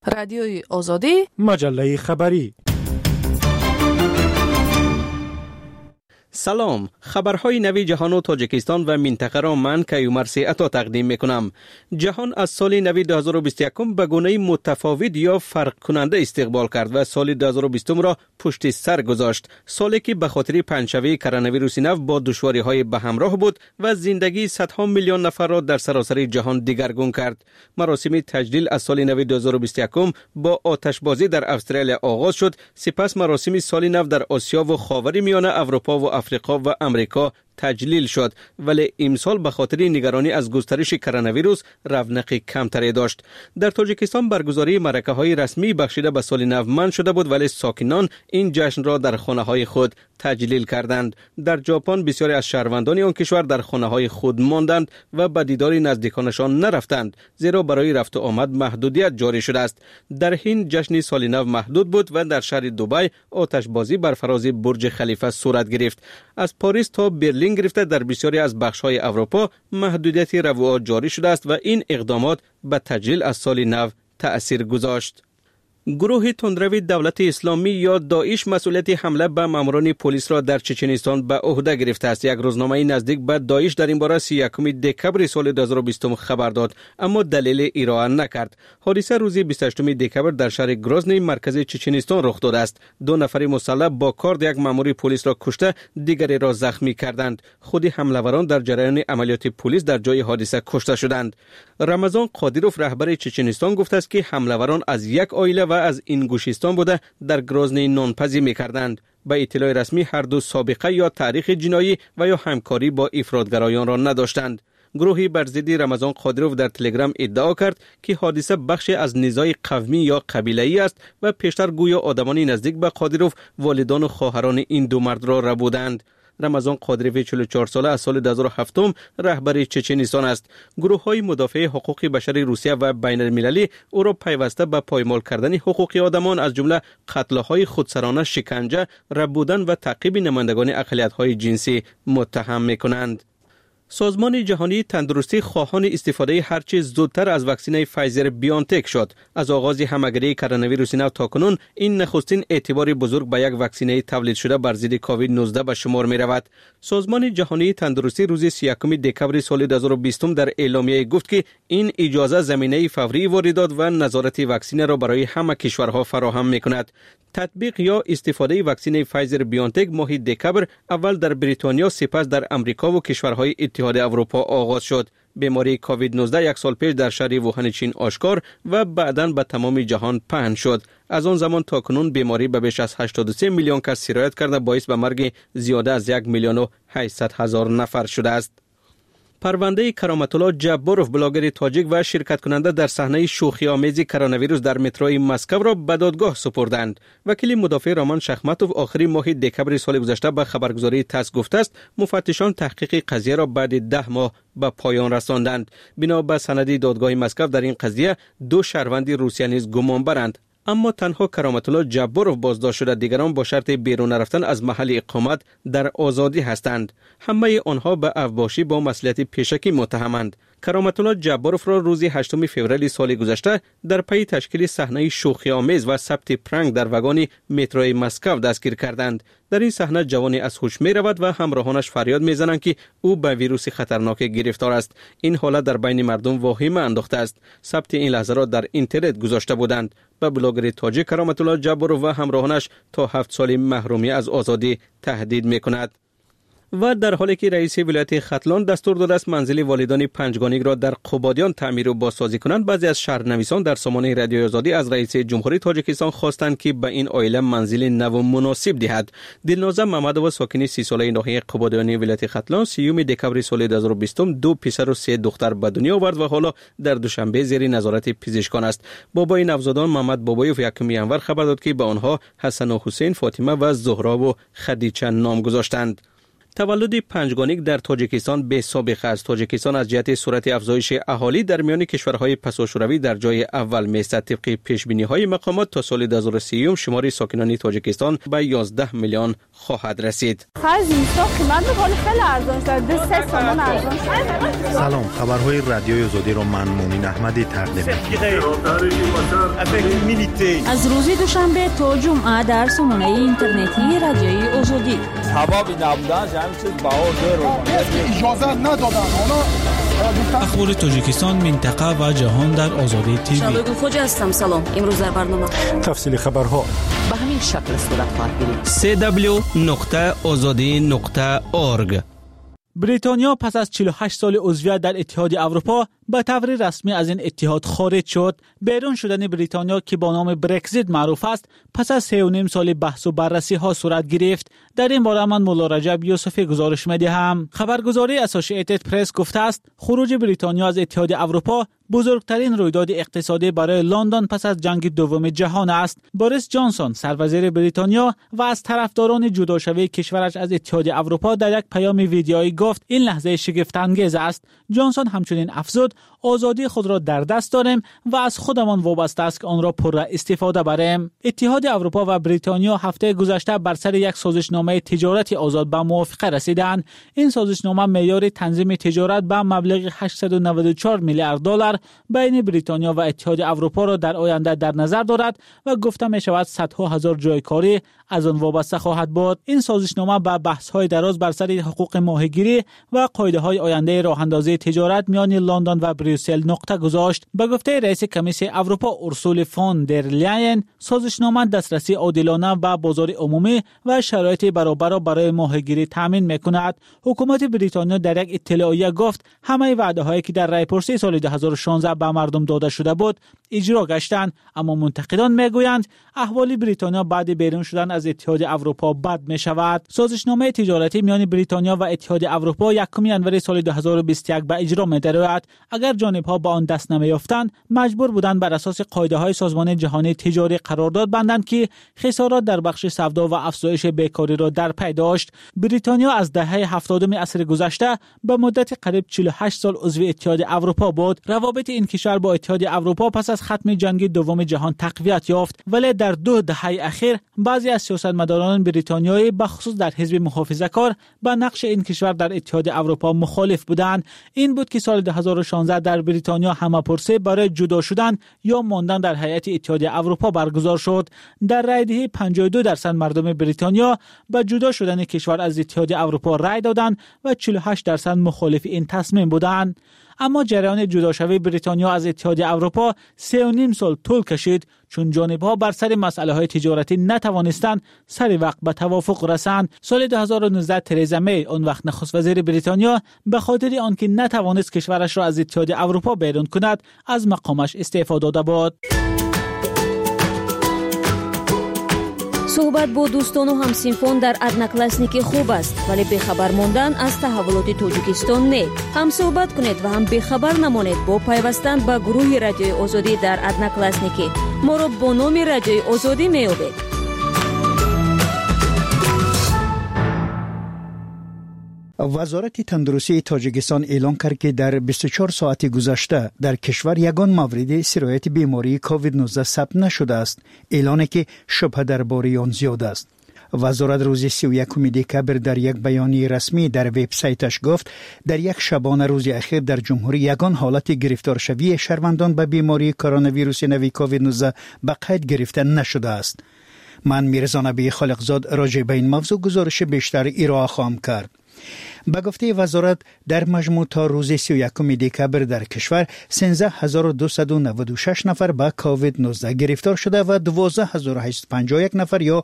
رادیوی آزادی، مجله خبری. سلام، خبرهای نوی جهان و تاجیکستان و منطقه را من کیومرث عطا تقدیم میکنم. جهان از سال نوی 2021 به گونه متفاوت یا فرق کننده استقبال کرد و سال 2020 را پشت سر گذاشت. سالی که به خاطر پنجشنبه کرونا ویروس نو با دشواری‌های به همراه بود و زندگی صدها میلیون نفر را در سراسر جهان دگرگون کرد. مراسم تجلیل از سال نوی 2021 با آتشبازی در استرالیا آغاز شد، سپس مراسم سال نو در آسیا و خاورمیانه، اروپا و افریقا و امریکا تجلیل شد، ولی امسال به خاطر نگرانی از گسترش کرونا ویروس رونق کمتری داشت. در تاجیکستان برگزاری مرکه‌های رسمی بخشیده به سال نو منع شده بود، ولی ساکنان این جشن را در خانه‌های خود تجلیل کردند. در ژاپن بسیاری از شهروندان آن کشور در خانه‌های خود ماندند و به دیدار نزدیکانشان نرفتند، زیرا برای رفت و آمد محدودیت جاری شده است. در هند جشن سال نو محدود بود و در شهر دبی آتشبازی بر فراز برج خلیفه صورت گرفت. از پاریس تا برلین گرفته در بسیاری از بخش‌های اروپا محدودیت رو جاری شده است و این اقدامات به تجلیل از سال نو تأثیر گذاشت. گروه تندرو دولت اسلامی یا داعش مسئولیت حمله به ماموران پلیس را در چچنستان به عهده گرفته است. یک روزنامه نزدیک به داعش در این باره 31 دکبر سال 2020 خبر داد، اما دلیل ارائه نکرد. حادثه روز 28 دکبر در شهر گروزنی مرکز چچنستان رخ داده است. 2 نفر مسلح با کارد یک مامور پلیس را کشته، دیگری را زخمی کردند. خود حمله‌وران در جریان عملیات پلیس در جای حادثه کشته شدند. رمضان قادیروف رهبر چچنستان گفته است که حمله‌وران از یک عائله و از اینگوشستان بوده در گروزنی نانپزی می‌کردند. به اطلاع رسمی هر دو سابقه یا تاریخ جنایی و یا همکاری با افراطگرایان را نداشتند. گروهی بر ضد رمضان قادیروف در تلگرام ادعا کرد که حادثه بخشی از نزاع قومی یا قبیله‌ای است و پیشتر گویا آدمان نزدیک به قادیروف والدان و خواهران این دو مرد را ربودند. رمضان قادیروف 44 ساله از سال 2007 رهبر چچنستان است. گروه‌های مدافع حقوق بشر روسیه و بین‌المللی او را پیوسته به پایمال کردن حقوق آدمان، از جمله قتل‌های خودسرانه، شکنجه، ربودن و تعقیب نمایندگان اقلیت‌های جنسی متهم می‌کنند. سازمان جهانی تندرستی خواهان استفاده هرچه زودتر از واکسن فایزر بیانتک شد. از آغاز همگیری کرونا ویروس نو تا کنون این نخستین اعتبار بزرگ به یک واکسن تولید شده بر ضد کووید 19 به شمار می رود. سازمان جهانی تندرستی روز 31 دکبر سال 2020 در اعلامیه گفت که این اجازه زمینه فوری واردات و نظارت واکسن را برای همه کشورها فراهم می کند. تطبیق یا استفاده واکسن فایزر بیانتک ماه دکبر اول در بریتانیا، سپس در امریکا و کشورهای اتحاد اروپا آغاز شد. بیماری کووید 19 یک سال پیش در شهر ووهان چین آشکار و بعداً به تمام جهان پهن شد. از آن زمان تا کنون بیماری به بیش از 83 میلیون کس سرایت کرده، باعث به مرگ زیاده از 1,800,000 نفر شده است. پرونده کرامت الله جباروف، بلاگر تاجیک و شرکت کننده در صحنه شوخی آمیز کرونا ویروس در متروی مسکو را به دادگاه سپردند. وکیل مدافع رامان شخمتوف آخری ماه دکبر سال گذشته به خبرگزاری تاس گفته است مفتشان تحقیق قضیه را بعد 10 ماه به پایان رساندند. بنا به سند دادگاه مسکو در این قضیه 2 شهروند روسیه نیز گمان برند، اما تنها کرامت الله جباروف بازداشت شده، دیگران با شرط بیرون رفتن از محل اقامت در آزادی هستند. همه آنها به اوباشی با مسئولیت پیشکی متهمند. کرامت الله جباروف را روز 8 فوریه سال گذشته در پی تشکیل صحنه شوخی آمیز و ثبت پرانک در واگن متروی مسکو دستگیر کردند. در این صحنه جوانی از هوش می رود و همراهانش فریاد می زنند که او به ویروس خطرناک گرفتار است. این حالت در بین مردم واهمه انداخته است. ثبت این لحظه را در اینترنت گذاشته بودند. به بلاگر تاجیک کرامت الله جباروف و همراهانش تا 7 سال محرومی از آزادی تهدید می کند. و در حالی که رئیس ولایت ختلان دستور داده است منزل والدان پنجگانگ را در قبادیان تعمیر و بازسازی کنند، بعضی از شهرنویسان در سامانه رادیوی آزادی از رئیس جمهوری تاجیکستان خواستند که به این عائله منزل نو مناسب دهد. دلنازه محمدوف، ساکن 30 ساله ناحیه قبادیان ولایت ختلان، 30 دکبر سال 2020 2 پسر و 3 دختر به دنیا آورد و حالا در دوشنبه زیر نظارت پزشکان است. بابای نوزادان محمد بابایوف 1 ینور خبر داد که به آنها حسن و حسین، فاطمه و زهرا و خدیجه نام گذاشتند. تولد پنجگانگی در تاجیکستان به سابقه است. تاجیکستان از جهت سرعت افزایش اهالی در میان کشورهای پساشوروی در جای اول می‌ایستد. طبق پیش‌بینی‌های مقامات تا سال 2030 شمار ساکنان تاجیکستان به 11 میلیون خواهد رسید. سلام، خبرهای رادیوی آزادی را من مومن احمدی تقدیم می‌کنم. از روز دوشنبه تا جمعه در سامانه اینترنتی رادیوی آزادی. اخبار تاجیکستان، منطقه و جهان در آزادی تیوی. شادو خوج هستم. سلام. امروز در برنامه تفصیل خبرها به همین شکل صورت خواهد گرفت. www.azadi.org. بریتانیا پس از 48 سال عضویت در اتحاد اروپا به طور رسمی از این اتحاد خارج شد. بیرون شدن بریتانیا که با نام برگزیت معروف است، پس از 3.5 سال بحث و بررسی ها صورت گرفت. در این باره من مولا رجب یوسفی گزارش می‌دهم. خبرگزاری اسوسییتد پرس گفته است خروج بریتانیا از اتحاد اروپا بزرگترین رویداد اقتصادی برای لندن پس از جنگ دوم جهان است. بوریس جانسون سروزیر بریتانیا و از طرفداران جداشوی کشورش از اتحاد اروپا در یک پیام ویدیویی گفت این لحظه شگفت انگیز است. جانسون همچنین افزود آزادی خود را در دست داریم و از خودمان وابسته است که آن را پر استفاده بریم. اتحاد اروپا و بریتانیا هفته گذشته بر سر یک سازشنامه تجارتی آزاد به موافقه رسیدند. این سازشنامه معیار تنظیم تجارت به مبلغ 894 میلیارد دلار بین بریتانیا و اتحاد اروپا را در آینده در نظر دارد و گفته می شود صدها هزار جای کاری از آن وابسته خواهد بود. این سازشنامه با بحث‌های دراز بر سر حقوق ماهیگیری و قاعده‌های آینده راه‌اندازی تجارت میان لندن و بریوسل نقطه گذاشت. به گفته رئیس کمیسیون اروپا اورسول فون در لاین، سازشنامه دسترسی عادلانه به بازار عمومی و شرایط برابر را برای ماهیگیری تامین می‌کند. حکومت بریتانیا در یک اطلاعیه گفت همه وعده‌هایی که در رایپرسی سال 2016 به مردم داده شده بود اجرا گشتند، اما منتقدان میگویند احوال بریتانیا بعد بیرون شدن از اتحاد اروپا بد می شود. سازشنامه تجارتی میان بریتانیا و اتحاد اروپا 1 ینوری سال 2021 به اجرا می درآید. اگر جانب‌ها با آن دست نمیافتند مجبور بودند بر اساس قاعده‌های سازمان جهانی تجاری قرارداد بندند که خسارات در بخش سودا و افزایش بیکاری را در پی داشت. بریتانیا از دهه 70 عصر گذشته به مدت قریب 48 سال عضو اتحاد اروپا بود. روابط این کشور با اتحاد اروپا پس از ختم جنگ دوم جهان تقویت یافت، ولی در 2 دهه اخیر بعضی از سیاستمداران بریتانیایی بخصوص در حزب محافظه‌کار به نقش این کشور در اتحاد اروپا مخالف بودند. این بود که سال 2016 در بریتانیا همه‌پرسی برای جدا شدن یا ماندن در هیئت اتحاد اروپا برگزار شد. در رأی‌دهی 52% مردم بریتانیا به جدا شدن کشور از اتحاد اروپا رأی دادند و 48% مخالف این تصمیم بودند. اما جریان جداشوی بریتانیا از اتحاد اروپا 3.5 سال طول کشید، چون جانب‌ها بر سر مسائل‌های تجارتی نتوانستند سر وقت به توافق رسند. سال 2019 ترزا می، آن وقت نخست وزیر بریتانیا، به خاطر آنکه نتوانست کشورش را از اتحاد اروپا بیرون کند از مقامش استعفا داده بود. صحبت با دوستان و همسینفان در ادناکلاسنیکی خوب است، ولی بخبر ماندن از تحولات تاجیکستان نه. هم صحبت کنید و هم بخبر نمانید با پیوستن به گروه رادیوی آزادی در ادناکلاسنیکی. ما را با نام رادیوی آزادی می‌یابید. وزارت تندرستی تاجیکستان اعلام کرد که در 24 ساعت گذشته در کشور یگان مورد سرایت بیماری کووید 19 ثبت نشده است. اعلانی که شبهه درباره آن زیاد است. وزارت روز 31 دکبر در یک بیانیه رسمی در وبسایتش گفت در یک شبانه روز اخیر در جمهوری یگان حالت گرفتار شوی شهروندان به بیماری کرونا ویروس نوی کووید 19 به قید گرفته نشده است. من میرزا نبی خالقزاد راجع به این موضوع گزارش بیشتر ارائه خواهم کرد. به گفته وزارت در مجموع تا روز 31 دکبر در کشور 13296 نفر به کووید 19 گرفتار شده و 12851 نفر یا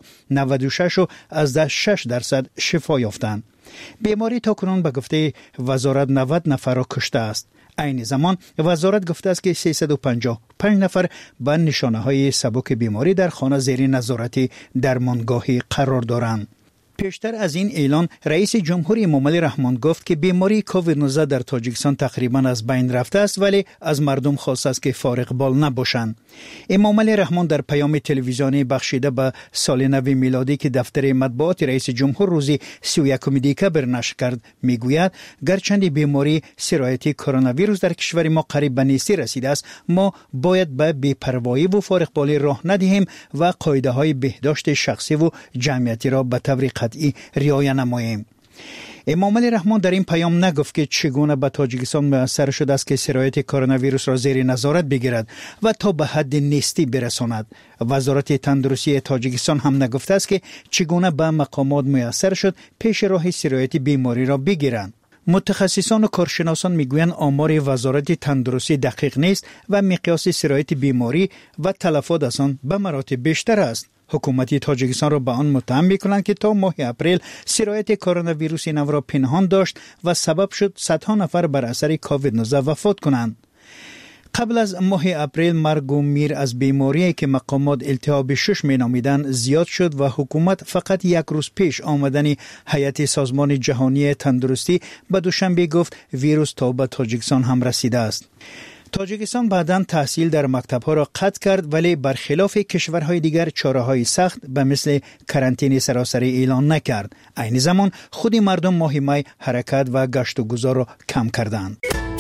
96.6% شفا یافتند. بیماری تاکنون به گفته وزارت 90 نفر را کشته است. این زمان وزارت گفته است که 355 نفر با نشانه های سبک بیماری در خانه زیر نظارت درمانگاهی قرار دارند. پیشتر از این اعلان رئیس جمهوری امامعلی رحمان گفت که بیماری کووید 19 در تاجیکستان تقریبا از بین رفته است، ولی از مردم خواست است که فارغ بال نباشند. امامعلی رحمان در پیام تلویزیونی بخشیده به سال نو میلادی که دفتر مطبوعات رئیس جمهور روز 31 دکبر نشر کرد میگوید گرچند بیماری سرایت کرونا ویروس در کشور ما قریب به نیستی رسیده است، ما باید به بی‌پروایی و فارغ‌بالی راه ندهیم و قاعده‌های بهداشت شخصی و جمعیتی را به طور قطعی رعایت نماییم. امامعلی رحمان در این پیام نگفت که چگونه به تاجیکستان میسر شده است که سرایت کرونا ویروس را زیر نظارت بگیرد و تا به حد نیستی برساند. وزارت تندرستی تاجیکستان هم نگفته است که چگونه به مقامات میسر شد پیش راه سرایت بیماری را بگیرند. متخصصان و کارشناسان میگویند آمار وزارت تندرستی دقیق نیست و مقیاس سرایت بیماری و تلفات از آن به مراتب بیشتر است. حکومت تاجیکستان را به آن متهم می‌کنند که تا ماه اپریل سرایت کرونا ویروس نو را پنهان داشت و سبب شد صدها نفر بر اثر کووید 19 وفات کنند. قبل از ماه اپریل مرگ و میر از بیماری که مقامات التهاب شش مینامیدند زیاد شد و حکومت فقط یک روز پیش آمدن هیئت سازمان جهانی تندرستی به دوشنبه گفت ویروس تا به تاجیکستان هم رسیده است. تاجیکستان بعداً تحصیل در مکتب‌ها را قطع کرد، ولی برخلاف کشورهای دیگر چاره‌های سخت به مثل کرانتین سراسری اعلان نکرد. عین زمان خود مردم ماه می حرکت و گشت و گذار را کم کردند.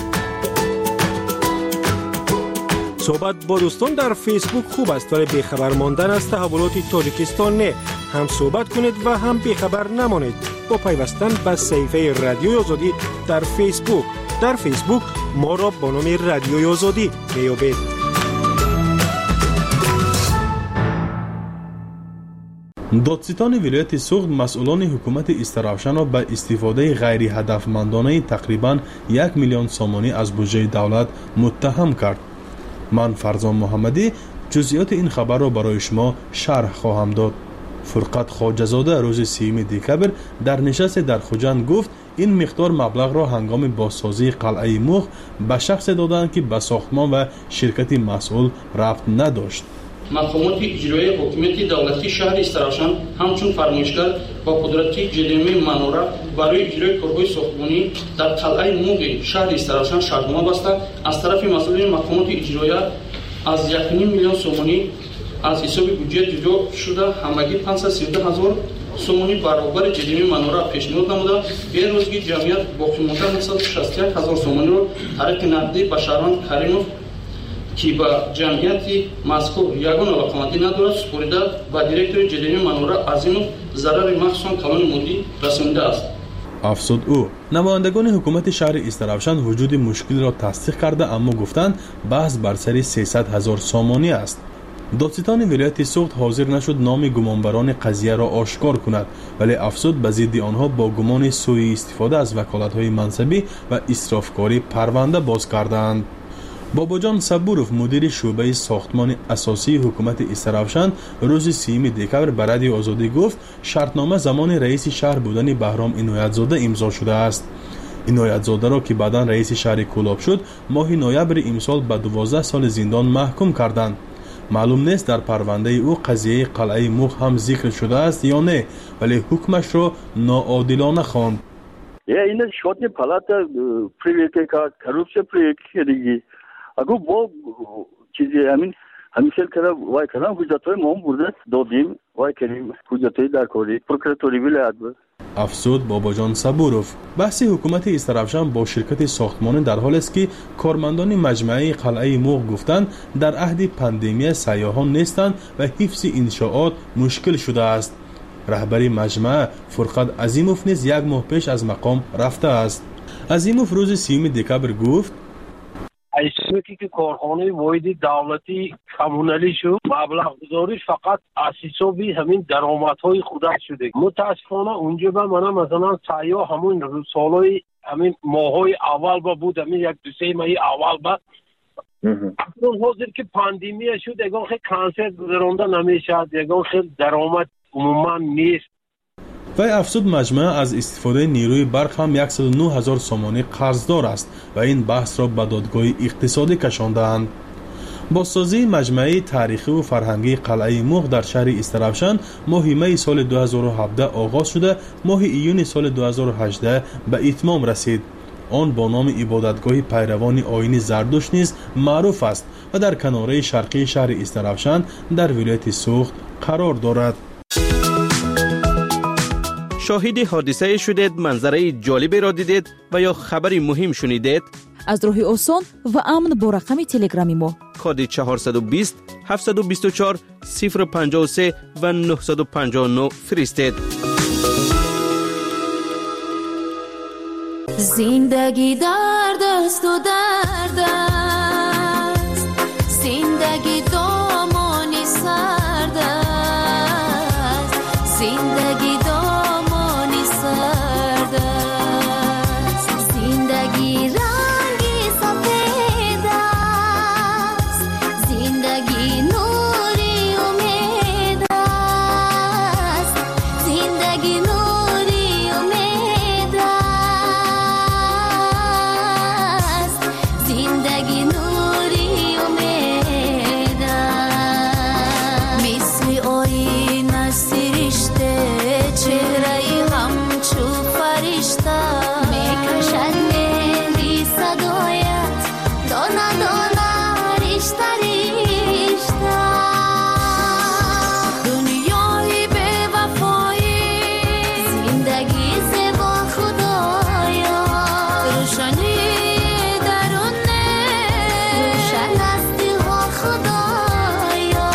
صحبت با دوستان در فیسبوک خوب است، ولی بیخبر ماندن از تحولات تاجیکستان نه. هم صحبت کنید و هم بیخبر نمانید با پیوستن به صفحه رادیوی آزادی در فیسبوک. در فیسبوک ما را با نام رادیوی آزادی میابید. دادستان ولایت سوخت مسئولان حکومت استراوشن را به استفاده غیر هدفمندانه تقریبا 1 میلیون سامانی از بودجه دولت متهم کرد. من فرزان محمدی جزئیات این خبر را برای شما شرح خواهم داد. فرقت خواجه‌زاده روز 30 دکبر در نشست در خوجند گفت این مقدار مبلغ را هنگام بازسازی قلعه موخ به شخص دادند که به ساختمان و شرکت مسئول ربط نداشت. مقامات اجرایی حکومت دولتی شهر استراوشن همچون فرمایشگر با قدرت جدیمی منوره برای اجرای کارهای ساختمانی در قلعه موخ شهر استراوشن شرطنامه بسته از طرف مسئولین مقامات اجرایی از 1.5 میلیون سومانی از حساب بودجه جدا شده همگی 532,000 سومانی برابر جدیمی منوره پیشنهاد نموده. به روزگی جمعیت باقی مانده 961,000 سومانی رو طریق نقدی به شهروند کریموف که با جمعیت مذکور یگان علاقمندی ندارد سپرده و دیرکتور جدیمی منوره عظیموف ضرر مخصوصا کلان مودی رسانده است. افزود او. نمایندگان حکومت شهر استراوشن وجود مشکل را تصدیق کرده، اما گفتند بحث بر سر 300,000 سامانی است. دادستان ولایت سوخت حاضر نشد نام گمانبران قضیه را آشکار کند، ولی افزود به ضد آنها با گمان سوء استفاده از وکالت‌های منصبی و اسرافکاری پرونده باز کردند. باباجان صبوروف مدیر شعبه ساختمان اساسی حکومت استراوشن روز 30 دکبر به رادیو آزادی گفت شرطنامه زمان رئیس شهر بودن بهرام عنایت‌زاده امضا شده است. عنایت‌زاده را که بعداً رئیس شهر کولاب شد ماه نوامبر امسال به 12 سال زندان محکوم کردند. معلوم نیست در پرونده او قضیه قلعه موخ هم ذکر شده است یا نه، ولی حکمش را ناعادلانه خواند. این شوتی پالات پریویتی کا کروپشن پریویتی اگه با چیزی همیشه کرده وای کردم حجت‌های ما هم برده دادیم وای کردیم حجت‌های در کاری پروکراتوری ولایت بود. افزود باباجان صبوروف. بحث حکومت استراوشن با شرکت ساختمان در حال است که کارمندان مجمعه قلعه موخ گفتند در عهد پاندمی سیاحان نیستند و حفظ انشاءات مشکل شده است. رهبر مجمع فرقت عظیموف نیز 1 ماه پیش از مقام رفته است. عظیموف روز 30 دکبر گفت ایسمی که کارخانه واحد دولتی کمونالی شد مبلغ گذاریش فقط از حساب همین درآمدهای خودش شده. متاسفانه اونجا به من مثلا سیاه همون سالهای همین ماهای اول بود همین 1-2 ماه اول اون حاضر که پاندمی شد اگه خیلی کانسرت گذرانده نمیشد اگه خیلی درآمد عموما نیست. و افزود مجمع از استفاده نیروی برق هم 109,000 سامانی قرضدار است و این بحث را به دادگاه اقتصادی کشاندند. بازسازی مجمع تاریخی و فرهنگی قلعه موغ در شهر استرابشان ماه می سال 2017 آغاز شده ماه ایون سال 2018 به اتمام رسید. آن با نام عبادتگاه پیروان آیین زردشت نیز معروف است و در کناره شرقی شهر استرابشان در ولایت سوخت قرار دارد. شاهد حادثه شدید، منظره جالبی را دیدید و یا خبری مهم شنیدید؟ از راه آسان و امن با رقم تلگرامی ما کد 420 724 053 و 959 فرستید. زندگی درد است و درد است، زندگی دامانی سرد است، زندگی دامانی سرد است، زندگی رنگی سفید است، زندگی نوری امید است، زندگی نوری امید است، زندگی نوری امید است. مثل آینه سرشته چهره همچو فرشته میکشد مهری صدایت دانه دانه رشته رشته. دنیای بی وفایی زندگی زیبا خدایا، روشنی درونه روشن است دلها خدایا.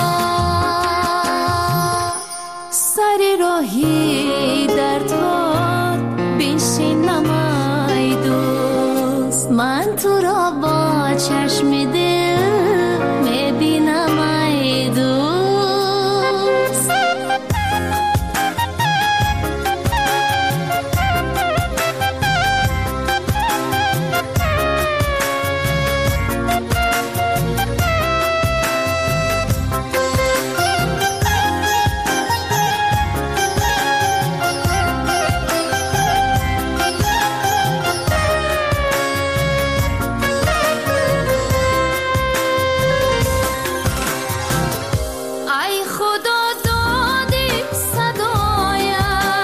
سر راهی در تو بنشینم ای دوست، من تو را با چشم دل میبینم ای دوست. ای خدا دادی صدایش،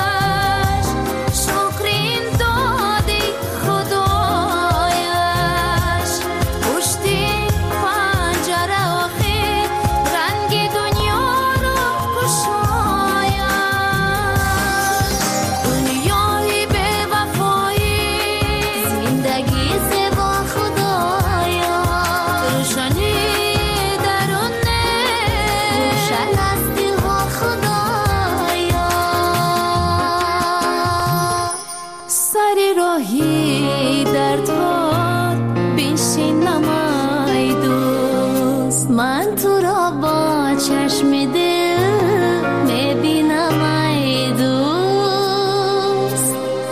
شکرین دادی خدایش. پشتی پنجره آخه رنگ دنیا رو گشاید. دنیای بی وفایی زندگی زیبا خدایا، روشنی درونه روشن است دلها خدایا. سر راهی در تو بنشینم ای دوست، من تو را با چشم دل میبینم ای دوست.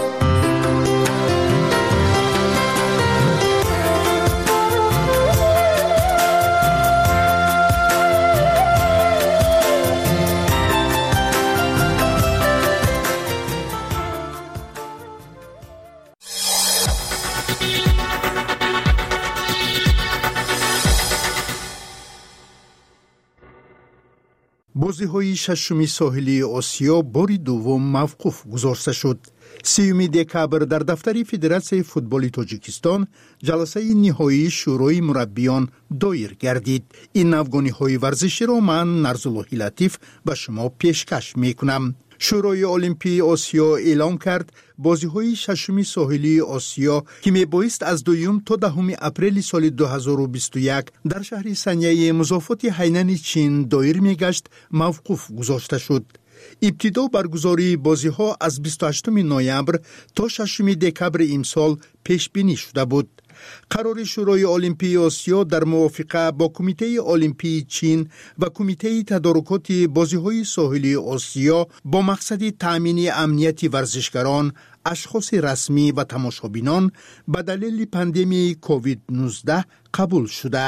بازی‌های ششمی ساحلی آسیا باری دوم موقوف گذاشته شد. 30 دکبر در دفتر فدراسیون فوتبال تاجیکستان جلسه نهایی شورای مربیان دایر گردید. این افغانی‌های ورزشی را من نرزالله لطیف به شما پیشکش می‌کنم. شورای المپی آسیا اعلام کرد بازی‌های ششمی ساحلی آسیا که میبایست از 2 تا 10 اپریل سال 2021 در شهر سنیه مضافات هینان چین دایر میگشت موقوف گذاشته شد. ابتدا برگزاری بازی‌ها از 28 نوامبر تا 6 دکبر امسال پیش بینی شده بود. قرار شورای المپی آسیا در موافقه با کمیته المپی چین و کمیته تدارکات بازی‌های ساحلی آسیا با مقصد تأمین امنیت ورزشکاران، اشخاص رسمی و تماشابینان به دلیل پاندمی کووید 19 قبول شده است.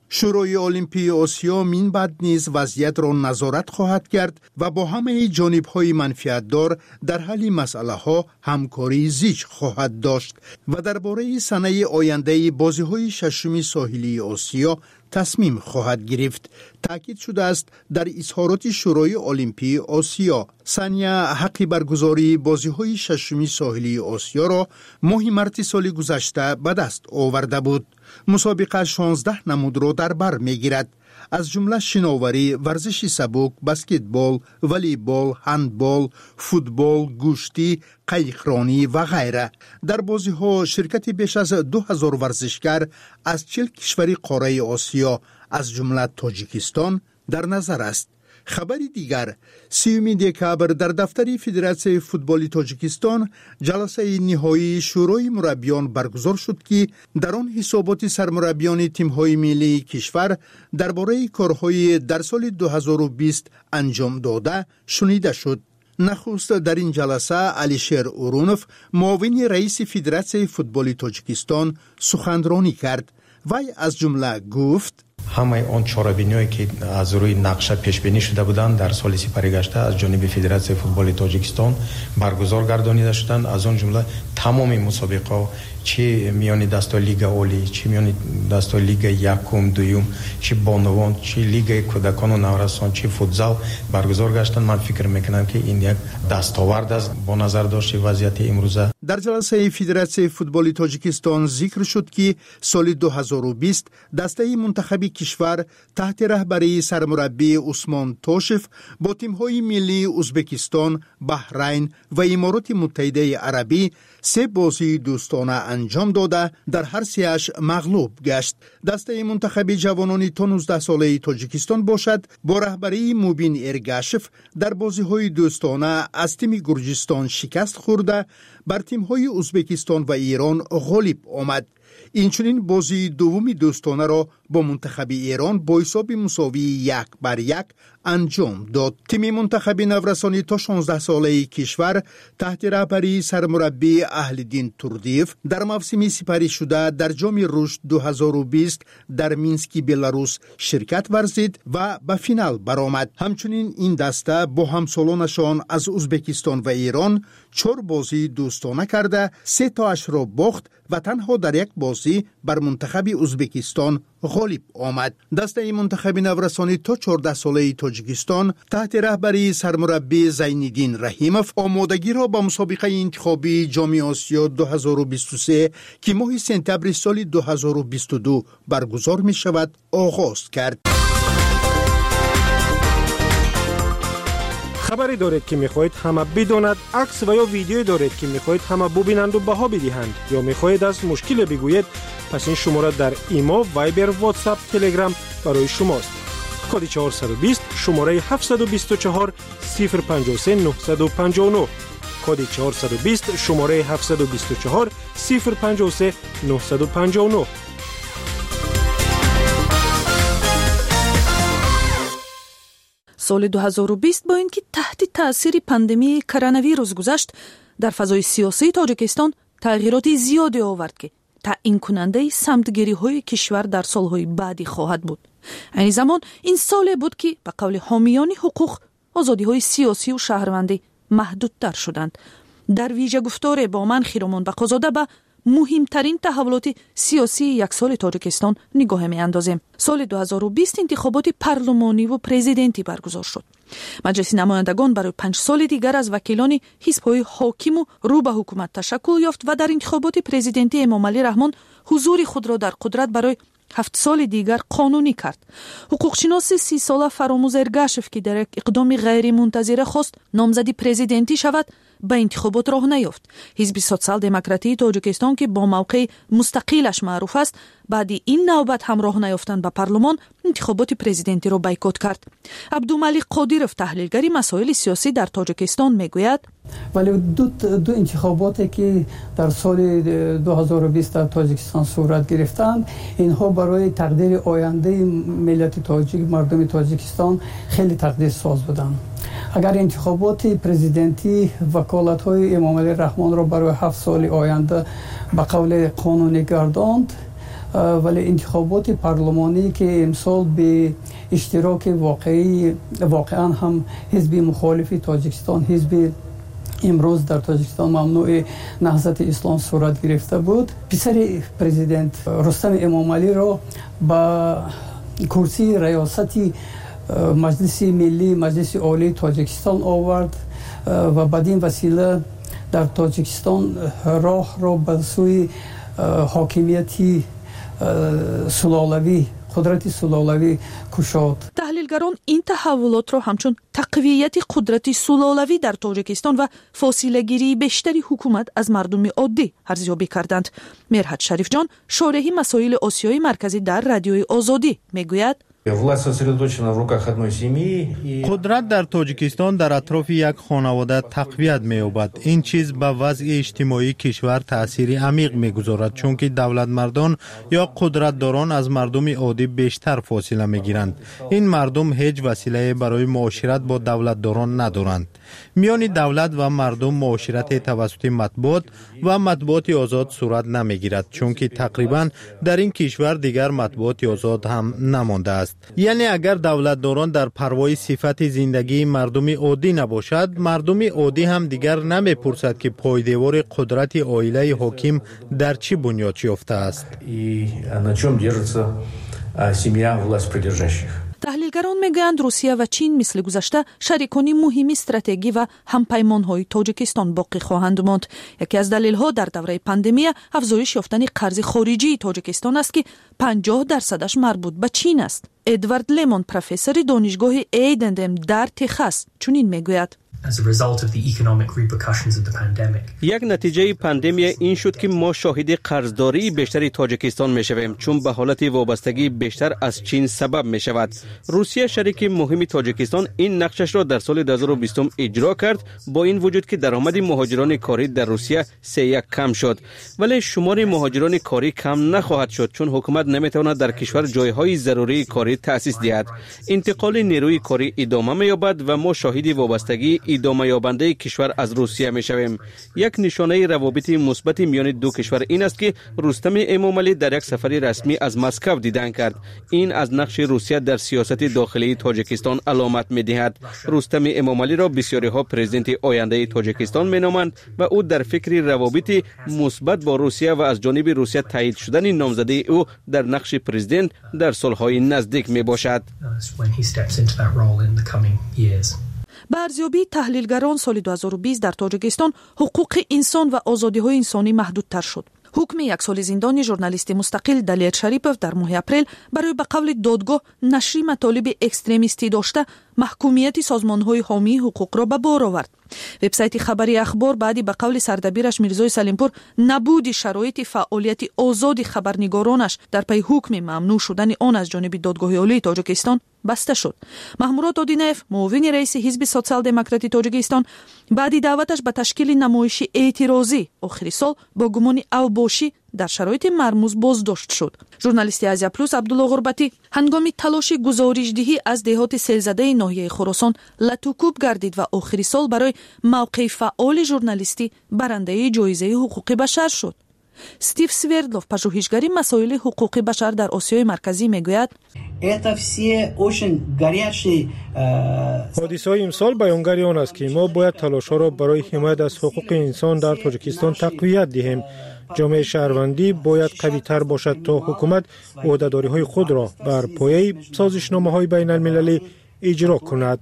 شورای المپی آسیا من بعد نیز وضعیت را نظارت خواهد کرد و با همه جانب‌های منفعت‌دار در حل مسئله‌ها همکاری زیج خواهد داشت و درباره سنه آینده بازی‌های ششم ساحلی آسیا تصمیم خواهد گرفت. تاکید شده است در اظهارات شورای المپی آسیا. سانیا حق برگزاری بازی‌های ششم ساحلی آسیا را ماه مارس سال گذشته به دست آورده بود. مسابقه 16 نمود را در بر می‌گیرد، از جمله شناوری، ورزش سبک، بسکتبال، والیبال، هندبال، فوتبال، گوشتی، قایقرانی و غیره. در بازی‌ها شرکت بیش از 2000 ورزشکار از 40 کشور قاره آسیا از جمله تاجیکستان در نظر است. خبر دیگر، 30 دکبر در دفتر فدراسیون فوتبال تاجیکستان جلسه نهایی شورای مربیان برگزار شد که در آن حسابات سرمربیان تیم‌های ملی کشور درباره کارهای در سال 2020 انجام داده شنیده شد. نخست در این جلسه علیشیر اورونوف، معاون رئیس فدراسیون فوتبال تاجیکستان، سخنرانی کرد. وی از جمله گفت: همه آن چاره‌بینی‌هایی که از روی نقشه پیش بینی شده بودند در سال سپری گشته از جانب فدراسیون فوتبال تاجیکستان برگزار گردانیده شدند. از آن جمله تمام مسابقات، چه میان دستای لیگ عالی، چه میان دستای لیگ یکم، دوم، چه بانوان، چه لیگ کودکان و نوجوانان، چه فوتزال برگزار گشتند. من فکر میکنم که این یک دستاورد است با نظر داشت وضعیت امروزه. در جلسه فدراسیون فوتبال تاجیکستان ذکر شد که سال 2020 دسته منتخبی کشور تحت رهبری سرمربی عثمان توشف با تیم‌های ملی ازبکستان، بحرین و امارات متحده عربی 3 بازی دوستانه انجام داده در هر سه‌اش مغلوب گشت. دسته منتخب جوانان تا 19 ساله تاجیکستان باشد با رهبری موبین ارگاشف در بازی‌های دوستانه از تیم گرجستان شکست خورده بر تیم‌های ازبکستان و ایران غالب آمد. اینچنین بازی دومی دوستانه را با منتخب ایران با حساب مساوی 1-1 انجام داد. تیم منتخب نورسانی تا 16 ساله کشور تحت رهبری سرمربی اهل‌دین توردیف در موسم سپری شده در جام رشد 2020 در مینسک بلاروس شرکت ورزید و به فینال برآمد. همچنین این دسته با همسالانشان از ازبکستان و ایران 4 بازی دوستانه کرده 3 تاش را باخت و تنها در 1 بازی بر منتخب ازبکستان غالب آمد. دسته منتخب نورسانی تا 14 ساله تاجیکستان تحت رهبری سرمربی زینالدین رحیموف آمادگی را با مسابقه انتخابی جام آسیا 2023 که ماه سپتامبر سال 2022 برگزار می شود آغاز کرد. خبری دارید که میخواهید همه بداند، عکس و یا ویدیویی دارید که میخواهید همه ببینند و بها بدهند، یا میخواهید از مشکل بگویید، پس این شماره در ایما، وایبر، واتساپ، تلگرام برای شماست. کد 420 شماره 724 053 959. کد 420 شماره 724 053 959. سال 2020 با اینکه تحت تأثیر پاندمی کرونا گذشت، در فضای سیاسی تاجیکستان تغییرات زیادی آورد که تعیین کننده سمتگیری‌های کشور در سالهای بعدی خواهد بود. این زمان این سال بود که به قول حامیان حقوق آزادی‌های سیاسی و شهروندی محدودتر شدند. در ویژه گفتار با من خیرامان بقازاده به مهمترین تحولات سیاسی یک سال تاجیکستان نگاه می اندازیم. سال 2020 انتخابات پارلمانی و پرزیدنتی برگزار شد. مجلس نمایندگان برای 5 سال دیگر از وکیلان حزب‌های حاکم و رو به حکومت تشکل یافت و در انتخابات پرزیدنتی امامعلی رحمان حضور خود را در قدرت برای 7 سال دیگر قانونی کرد. حقوقشناس 30 ساله فراموز ارگاشف که در یک اقدام غیر منتظره خواست نامزدی پرزیدنتی شود، به انتخابات راه نیافت. حزب سوسیال دموکراتی تاجیکستان که با موقع مستقلش معروف است، بعد این نوبت هم راه نیافتن به پارلمان انتخابات پرزیدنتی را بایکوت کرد. عبدالملیک قادیروف تحلیلگری مسائل سیاسی در تاجیکستان میگوید ولی دو انتخاباتی که در سال 2020 در تاجیکستان صورت گرفتند، اینها برای تقدیر آینده ملت تاجیک، مردم تاجیکستان خیلی تقدیر ساز بودند. اگر انتخابات پرزیدنتی وکالت‌های امامعلی رحمان را برای 7 سال آینده به قول قانونی گرداند، ولی انتخابات پارلمانی که امسال به اشتراک واقعا هم حزب مخالف تاجیکستان، حزب امروز در تاجیکستان ممنوع نهضت اسلام صورت گرفته بود، پسر پرزیدنت رستم امامعلی را با کرسی ریاستی مجلس ملی، مجلس عالی تاجیکستان آورد و بدین وسیله در تاجیکستان راه را به سوی حاکمیتی سلالوی، قدرت سلالوی کشاد. تحلیلگران این تحولات را همچون تقویت قدرت سلالوی در تاجیکستان و فاصله گیری بیشتری حکومت از مردم عادی ارزیابی کردند. مرحت شریف جان، شارح مسائل آسیای مرکزی در رادیوی آزادی میگوید قدرت در تاجیکستان در اطراف یک خانواده تقویت می‌یابد. این چیز به وضع اجتماعی کشور تأثیری عمیق می‌گذارد، چون که دولت مردان یا قدرتداران از مردم عادی بیشتر فاصله می‌گیرند. این مردم هیچ وسیله برای معاشرت با دولتداران ندارند. میان دولت و مردم معاشرت توسط مطبوعات و مطبوعات آزاد صورت نمی‌گیرد، چون که تقریباً در این کشور دیگر مطبوعات آزاد هم نمانده است. یعنی اگر دولتداران در پروای صفت زندگی مردم عادی نباشد، مردم عادی هم دیگر نمی‌پرسد که پایدیوار قدرت عائله حاکم در چه بنیاد یافته است. تحلیلگران میگویند روسیه و چین مثل گذشته شریکانی مهمی استراتژی و همپیمان‌های تاجیکستان باقی خواهند ماند. یکی از دلایل‌ها در دوره پاندمی افزایش یافتن قرض خارجی تاجیکستان است که 50% مربوط به چین است. ادوارد لیمون، پروفسور دانشگاه ایدندم در تگزاس، چنین میگوید: یک نتیجه پاندمی این شد که ما شاهد قرضداری بیشتری تاجیکستان می شویم، چون به حالت وابستگی بیشتر از چین سبب می شود. روسیه شریک مهم تاجیکستان این نقشش را در سال 2020 اجرا کرد، با این وجود که درآمد مهاجران کاری در روسیه 3 کم شد. ولی شمار مهاجران کاری کم نخواهد شد، چون حکومت نمی تواند در کشور جایهای ضروری کاری تأسیس دهد. انتقال نیروی کاری ادامه می یابد و ما شاهد وابستگی ادامه یابنده کشور از روسیه می شویم. یک نشانه روابط مثبت میان دو کشور این است که رستم امامعلی در یک سفر رسمی از مسکو دیدن کرد. این از نقش روسیه در سیاست داخلی تاجیکستان علامت می دهد. رستم امامعلی را بسیاری ها پرزیدنت آینده تاجیکستان می نامند و او در فکر روابط مثبت با روسیه و از جانب روسیه تایید شدن نامزدی او در نقش پرزیدنت در سالهای نزدیک می باشد. به ارزیابی تحلیلگران، سال 2020 در تاجیکستان حقوق انسان و آزادی‌های انسانی محدودتر شد. حکم 1 سال زندان ژورنالیست مستقل دلیر شریپوف در ماه اپریل برای به قول دادگاه نشر مطالب اکستریمیستی داشته محکومیت سازمان‌های حامی حقوق را به بار آورد. وبسایت خبری اخبار بعدی به قول سردبیرش میرزای سلیمپور نبود شرایط فعالیت آزاد خبرنگارانش در پی حکم ممنوع شدن آن از جانب دادگاه عالی تاجیکستان بسته شد. محمورات آدینایف، معاون رئیس حزب سوسیال دموکراتی تاجیکستان، بعد دعوتش به تشکیل نمایش اعتراضی آخر سال با گمان اوباشی در شرایط مرموز بازداشت شد. ژورنالیست آزیا پلوس عبدالله غربتی هنگام تلاش گزارش‌دهی از دهات سیل‌زده ناحیه خراسان لطوکوب گردید و آخر سال برای موقع فعال ژورنالیستی برنده جایزه حقوق بشر شد. استیو سوردلوف، پژوهشگر مسائل حقوق بشر در آسیای مرکزی میگوید: حادثه‌های امسال بیانگر آن است که ما باید تلاش‌ها را برای حمایت از حقوق انسان در تاجیکستان تقویت دهیم. جامعه شهروندی باید قوی‌تر باشد تا حکومت عهده‌داری‌های خود را بر پایه سازشنامه‌های بین‌المللی اجرا کند.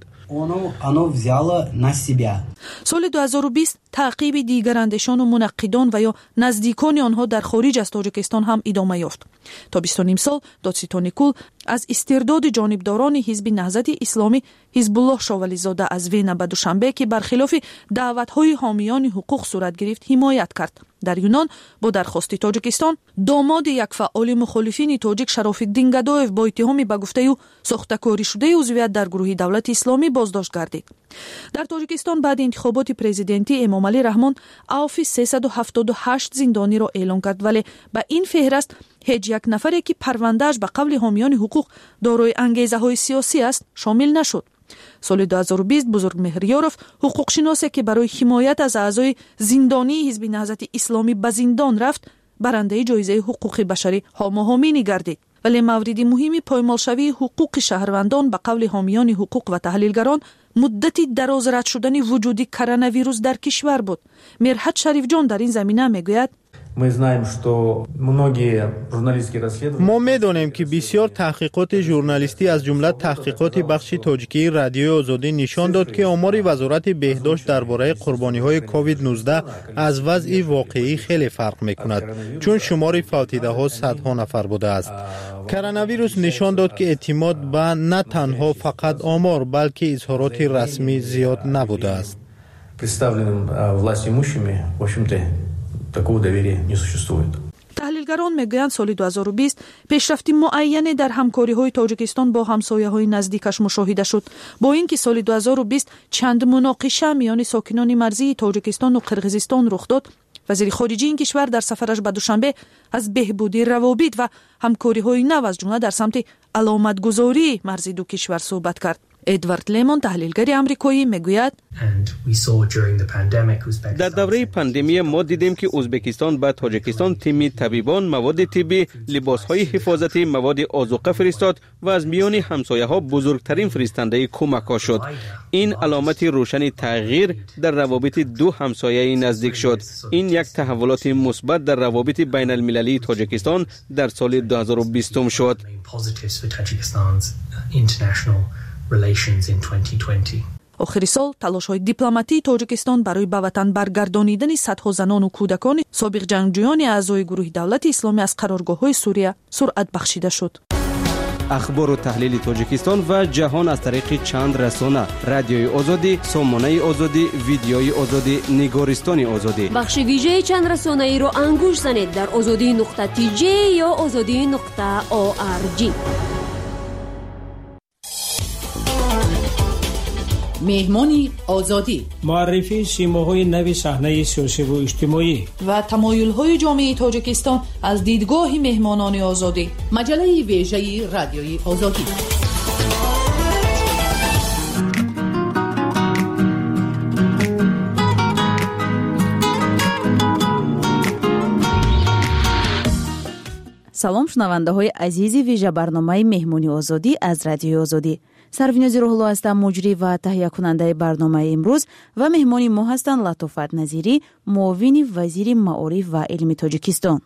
سال 2020 تعقیب دیگر اندیشان و منقدان و یا نزدیکان آنها در خارج از تاجیکستان هم ادامه یافت. تا 20 سال دادستان کل از استرداد جانبداران حزب نهضت اسلامی حزب الله شاولی زاده از وین به دوشنبه که برخلاف دعوت‌های حامیان حقوق صورت گرفت حمایت کرد. در یونان با درخواست تاجیکستان داماد یک فعال مخالفین تاجیک شراف‌الدین گدایف با اتهام به گفته او ساخته‌کاری شده عضویت در گروه دولت اسلامی بازداشت گردید. در تاجیکستان بعد انتخابات پرزیدنتی امامعلی رحمان عفو 378 زندانی را اعلام کرد، ولی به این فهرست هیچ یک نفری که پروندهش به قول حامیان حقوق دارای انگیزه‌های سیاسی است شامل نشد. سال 2020 بزرگ مهریاروف، حقوق شناسی که برای حمایت از اعضای زندانی حزب نهضت اسلامی به زندان رفت، барандаи ҷоизаи ҳуқуқи башарӣ ҳомо ҳоминӣ гардид. вале мавриди муҳими поймолшавии ҳуқуқи шаҳрвандон ба қавли ҳомиёни ҳуқуқ ва таҳлилгарон муддати дароз рад шудани вуҷуди коронавирус дар кишвар буд. Мерҳат Шарифҷон дар ин замина мегӯяд: мо медонем ки бисёр таҳқиқоти журналистӣ аз ҷумла таҳқиқоти бахши тоҷикии радиои озодӣ нишон дод ки омори вазорати беҳдошт дар бораи қурбониҳои COVID-19 аз вазъи воқеӣ хеле фарқ мекунад, чун шумори фавтидаҳо садҳо нафар будааст. коронавирус нишон дод ки эътимод ба на танҳо фақат омор, балки изҳороти расмӣ зиёд набудааст. Такого доверия не существует. таҳлилгарон мегӯянд соли 2020 пешрафти муайяне дар ҳамкориҳои Тоҷикистон бо ҳамсояҳои наздикаш мушоҳида шуд. бо ин ки соли 2020 чанд муноқиша миёни сокинони марзии Тоҷикистону Қирғизистон рух дод, вазири хориҷии ин кишвар дар сафараш ба Душанбе аз беҳбудии равобит ва ҳамкориҳои нав аз ҷумла дар самти аломатгузории марзи ду кишвар суҳбат кард. Эдвард Лемон, таҳлилгари амрикоӣ, мегӯяд: дар давраи пандемия мо дидем ки Узбекистон ба Тоҷикистон тими табибон, маводи тиббӣ, либосҳои ҳифозатӣ, маводи озуқа фиристод ва аз миёни ҳамсояҳо бузургтарин фиристандаи кӯмакҳо шуд. ин аломати рӯшани тағйир дар равобити ду ҳамсояи наздик шуд. ин як таҳаввулоти мусбат дар равобити байналмилалии Тоҷикистон дар соли 2020 шуд. охири сол талошҳои дипломатии Тоҷикистон барои ба ватан баргардонидани садҳо занону кӯдакони собиқ ҷангҷӯёни аъзои гурӯҳи давлати исломӣ аз қароргоҳҳои Сурия суръат бахшида шуд. ахбору таҳлили Тоҷикистон ва ҷаҳон аз тариқи чанд расона: радиои озодӣ, сомонаи озодӣ, видеои озодӣ, нигористони озодӣ. бахши вижеи чанд расонаиро ангуш занед дар озодӣ.tj ё озодӣ.org. меҳмони озодӣ, муаррифии симоҳои нави саҳнаи сиёсиву иҷтимоӣ ва тамоюлҳои ҷомеаи Тоҷикистон аз дидгоҳи меҳмонони озодӣ. маҷалаи вежаи радиои озодӣ. салом шунавандаҳои азизи вижа барномаи меҳмони озодӣ аз радиои озодӣ. сарвинози рӯҳулло ҳастам, муҷрӣ ва таҳиякунандаи барномаи имрӯз, ва меҳмони мо ҳастанд Латофат Назирӣ, муовини вазири маориф ва илми Тоҷикистон.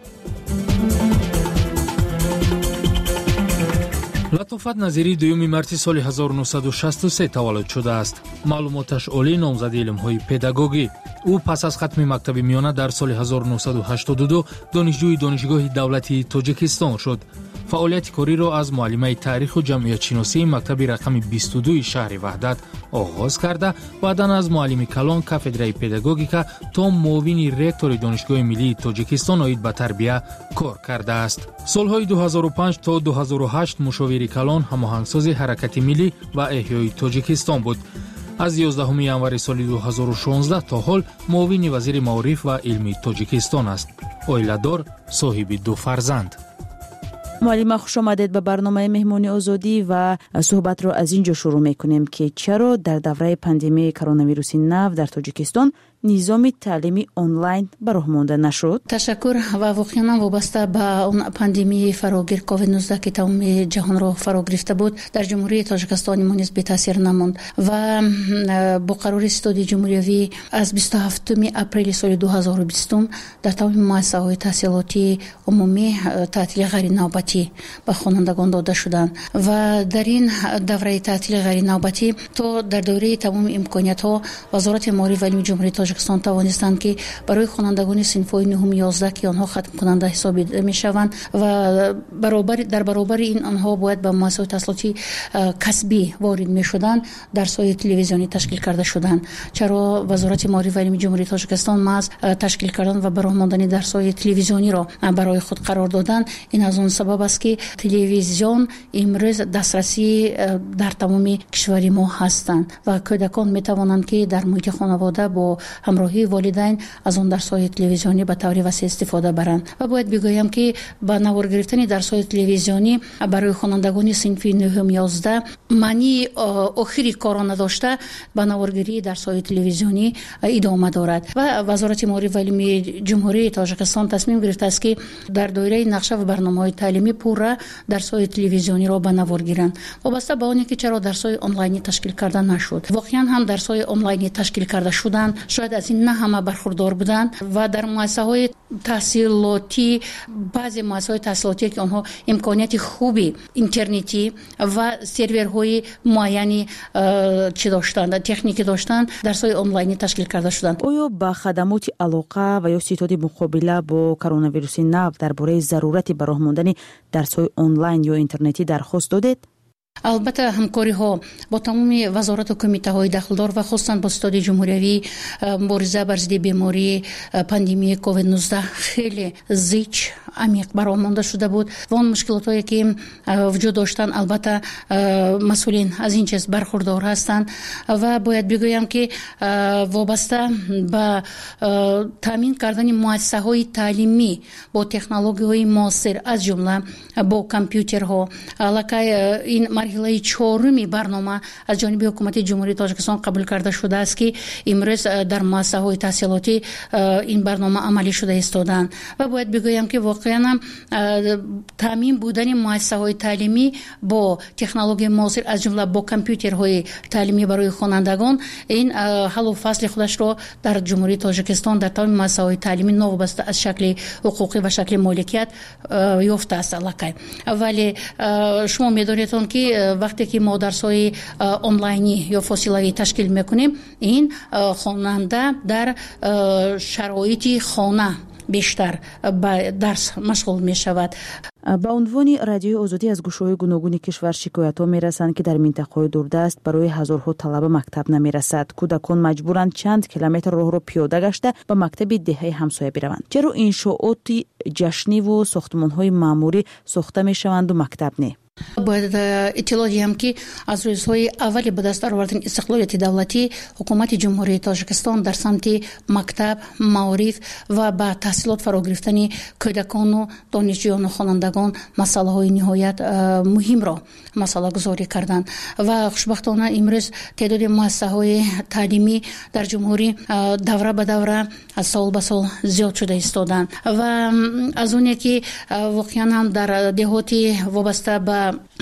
латофат Назирӣ 2 марти соли 1963 таваллуд шудааст. маълумоташ олӣ, номзади илмҳои педагогӣ. ӯ пас аз хатми мактаби миёна дар соли 1982 донишҷӯи донишгоҳи давлати Тоҷикистон шуд. фаъолияти кориро аз муаллимаи таъриху ҷамъиятшиносии мактаби рақами 22 шаҳри Ваҳдат оғоз карда, баъдан аз муаллими калон кафедраи педагогика то муовини ректори донишгоҳи миллии Тоҷикистон оид ба тарбия кор кардааст. солҳои 2005 то 2008 мушовири калон, ҳамоҳангсози ҳаракати миллӣ ва эҳёи Тоҷикистон буд. аз 11 январи соли 2016 то ҳол муовини вазири маориф ва илми Тоҷикистон аст. оиладор, соҳиби 2 фарзанд. муаллима, хушомадед ба барномаи меҳмони озодӣ ва суҳбатро аз ин ҷо шурӯъ мекунем ки чаро дар давраи пандемияи коронавируси нав дар Тоҷикистон низоми таълими онлайн ба роҳ монда нашуд? ташаккур. ва воқеан вобаста ба он пандемияи фарогир COVID-19 ки тамоми ҷаҳонро фаро гирифта буд, дар ҷумҳурии Тоҷикистон мо низ бетаъсир намонд ва бо қарори Ситоди ҷумҳуриявӣ аз 27 апрели соли 2020 дар тамоми муассисаҳои таҳсилоти умумӣ таътили ғайринавбатӣ ба хонандагон дода шуданд ва дар ин давраи таътили ғайринавбатӣ то дар дораи тамоми имкониятҳо Вазорати маориф ва илми ҷумҳурии Тоҷикистон тавонистанд ки барои хонандагони синфҳои 9-11 ки онҳо хатмкунанда ҳисобида мешаванд ва дар баробари ин онҳо бояд ба муассисаҳои таҳсилоти касбӣ ворид мешуданд, дарсҳои телевизионӣ ташкил карда шуданд. чаро Вазорати маориф ва илми ҷумҳурии Тоҷикистон маҳз ташкил кардан ва ба роҳ мондани дарсҳои телевизиониро барои худ қарор доданд. ин аз он сабаб аст ки телевизион имрӯз дастрасӣ дар тамоми кишвари мо ҳастанд ва кӯдакон метавонанд ки дар муҳити хонавода бо ҳамроҳии волидайн аз он дарсҳои телевизионӣ ба таври васеъ истифода баранд. ва бояд бигӯям ки ба навор гирифтани дарсҳои телевизионӣ барои хонандагони синфи 9-11 маънии охири корона дошта ба наворгирии дарсҳои телевизионӣ идома дорад. ва вазорати маориф ва илмии ҷумҳурии Тоҷикистон тасмим гирифтааст ки дар доираи нақша ва барномаҳои таълимӣ пурра дарсҳои телевизиониро ба навор гиранд. вобаста ба оне ки чаро дарсҳои онлайнӣ ташкил карда нашуд. воқеан ҳам дарсҳои онлайнӣ ташкил карда шуданд, шояд аз ин на ҳама бархурдор буданд ва дар муассисаҳои таҳсилотӣ баъзе муассисаҳои таҳсилотие ки онҳо имконияти хуби интернетӣ ва серверҳои муайяни чӣ доштанд, техникӣ доштанд, дарсҳои онлайнӣ ташкил карда шуданд. оё ба хадамоти алоқа ва ё ситоди муқобила бо коронавируси нав дар бораи зарурати ба роҳ мондани дарсҳои онлайн ё интернетӣ дархост додед? албатта ҳамкориҳо бо тамоми вазорату кумитаҳои дахлдор ва хусусан бо ситоди ҷумҳуриявӣ мубориза бар зидди бемории пандемияи COVID-19 хеле зич амиқ ба роҳ монда шуда буд ва он мушкилотое ки вуҷуд доштанд албатта масъулин аз ин чиз бархурдор ҳастанд ва бояд бигӯям ки вобаста ба таъмин кардани муассисаҳои таълимӣ бо технологияҳои муосир аз ҷумла бо компютерҳо аллакай ин марҳилаи чоруми барнома аз ҷониби ҳукумати ҷумҳурии Тоҷикистон қабул карда шудааст ки имрӯз дар муассисаҳои таҳсилотӣ ин барнома амалӣ шуда истодаанд ва бояд бигӯям ки воқеан таъмин будани муассисаҳои таълимӣ бо технологияи муосир аз ҷумла бо компютерҳои таълимӣ барои хонандагон ин ҳаллу фасли худашро дар ҷумҳурии Тоҷикистон дар тамоми муассисаҳои таълимӣ новобаста аз шакли ҳуқуқӣ ва шакли моликият ёфтааст аллакай. вале шумо медонед ки вақте ки мо дарсҳои онлайнӣ ё фосилавӣ ташкил мекунем ин хонанда дар шароити хона бештар ба дарс машғул мешавад. ба унвони радиои озодӣ аз гӯшаҳои гуногуни кишвар шикоятҳо мерасанд ки дар минтақаҳои дурдаст барои ҳазорҳо талаба мактаб намерасад. кӯдакон маҷбуранд чанд километр роҳро пиёда гашта ба мактаби деҳаи ҳамсоя бираванд. чаро иншооти ҷашниву сохтмонҳои маъмурӣ сохта мешаванду мактаб не? бояд иттилоъ диҳам ки аз рӯзҳои аввали ба даст овардани истиқлолияти давлатӣ ҳукумати ҷумҳурии Тоҷикистон дар самти мактаб, маориф ва ба таҳсилот фаро гирифтани кӯдакону донишҷӯёну хонандагон масъалаҳои ниҳоят муҳимро масъалагузорӣ карданд ва хушбахтона имрӯз теъдоди муассисаҳои таълимӣ дар ҷумҳурӣ давра ба давра аз сол ба сол зиёд шуда истоданд ва аз оне ки воқеан ҳам дар деҳоти вобаста ба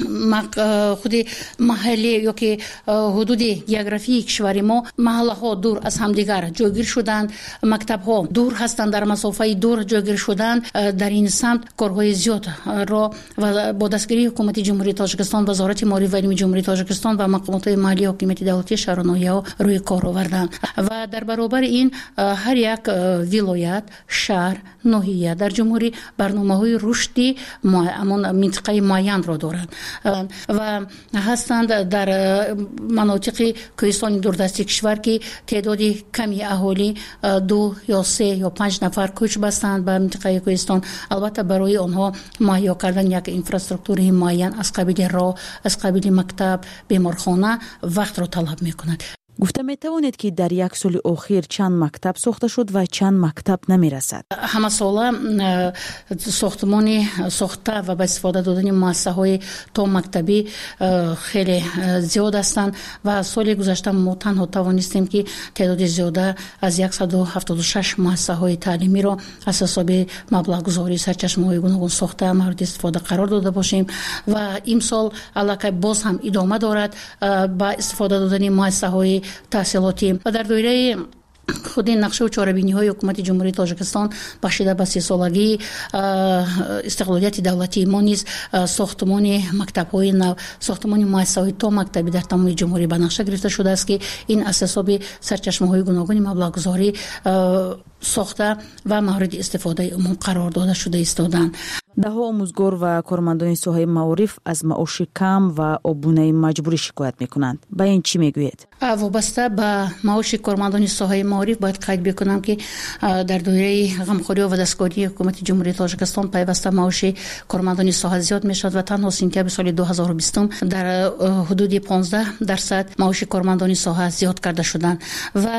худи маҳаллӣ ё ки ҳудуди географии кишвари мо маҳаллаҳо дур аз ҳамдигар ҷойгир шуданд, мактабҳо дур ҳастанд, дар масофаи дур ҷойгир шуданд. дар ин самт корҳои зиёдро ва бо дастгирии ҳукумати ҷумҳурии Тоҷикистон, вазорати маориф ва илмии ҷумҳурии Тоҷикистон ва мақомотҳои маҳаллии ҳокимияти давлатии шаҳру ноҳияҳо рӯи кор оварданд ва дар баробари ин ҳар як вилоят, шаҳр, ноҳия дар ҷумҳурӣ барномаҳои рушди амон минтақаи муайянро доранд ва ҳастанд дар манотиқи кӯҳистони дурдасти кишвар ки теъдоди ками аҳолӣ 2 ё 3 ё 5 нафар кӯч бастанд ба минтақаи кӯҳистон. албатта барои онҳо муҳайё кардани як инфраструктураи муайян аз қабили роҳ, аз қабили мактаб, беморхона вақтро талаб мекунад. гуфта метавонед ки дар як соли охир чанд мактаб сохта шуд ва чанд мактаб намерасад? ҳамасола сохтмони сохта ва ба истифода додани муассисаҳои то мактабӣ хеле зиёд ҳастанд ва соли гузашта мо танҳо тавонистем ки теъдоди зиёда аз 176 муассисаҳои таълимиро аз ҳисоби маблағгузории сарчашмаҳои гуногун сохта мавриди истифода қарор дода бошем ва имсол аллакай боз ҳам идома дорад ба истифода додани муассисаҳои таҳсилотӣ ва дар доираи худи нақшаву чорабиниҳои ҳукумати ҷумҳурии Тоҷикистон бахшида ба 30-солагии истиқлолияти давлатии мо низ сохтмони мактабҳои нав, сохтмони муассисаҳои то мактаби дар тамоми ҷумҳурӣ ба нақша гирифта шудааст ки ин аз ҳисоби сарчашмаҳои гуногуни маблағгузорӣ сохта ва мавриди истифодаи умум қарор дода шуда истоданд. даҳо омӯзгор ва кормандони соҳаи маориф аз маоши кам ва обунаи маҷбурӣ шикоят мекунанд. ба ин чӣ мегӯед? вобаста ба маоши кормандони соҳаи маориф бояд қайд бикунам ки дар доираи ғамхориҳо ва дастгории ҳукумати ҷумҳурии Тоҷикистон пайваста маоши кормандони соҳа зиёд мешавад ва танҳо сентябри соли 2020 дар ҳудуди 15% маоши кормандони соҳа зиёд карда шуданд ва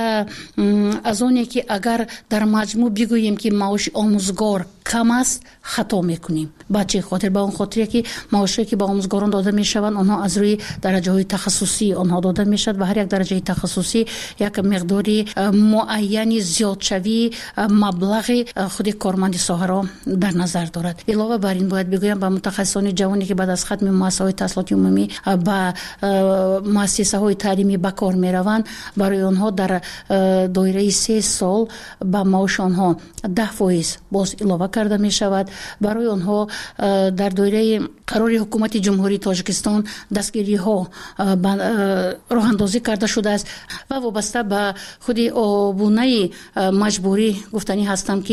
аз оне ки агар дар маҷмӯъ бигӯем ки маоши омӯзгор кам аст, хато мекунем. ба чӣ хотир? ба он хотире ки маошие ки ба омӯзгорон дода мешаванд, онҳо аз рӯи дараҷаҳои тахассусӣ онҳо дода мешавад ва ҳар як дараҷаи тахассусӣ як миқдори муайяни зиёдшавии маблағи худи корманди соҳаро дар назар дорад. илова бар ин бояд бигӯям ба мутахассисони ҷавоне ки баъд аз хатми муассисаҳои таҳсилоти умумӣ ба муассисаҳои таълимӣ ба кор мераванд, барои онҳо дар доираи 3 сол ба маоши онҳо 10% боз илова карда мешавад. барои онҳо дар доираи қарори ҳукумати ҷумҳурии Тоҷикистон дастгириҳо роҳандозӣ карда шудааст ва вобаста ба худи обунаи маҷбурӣ гуфтанӣ ҳастам ки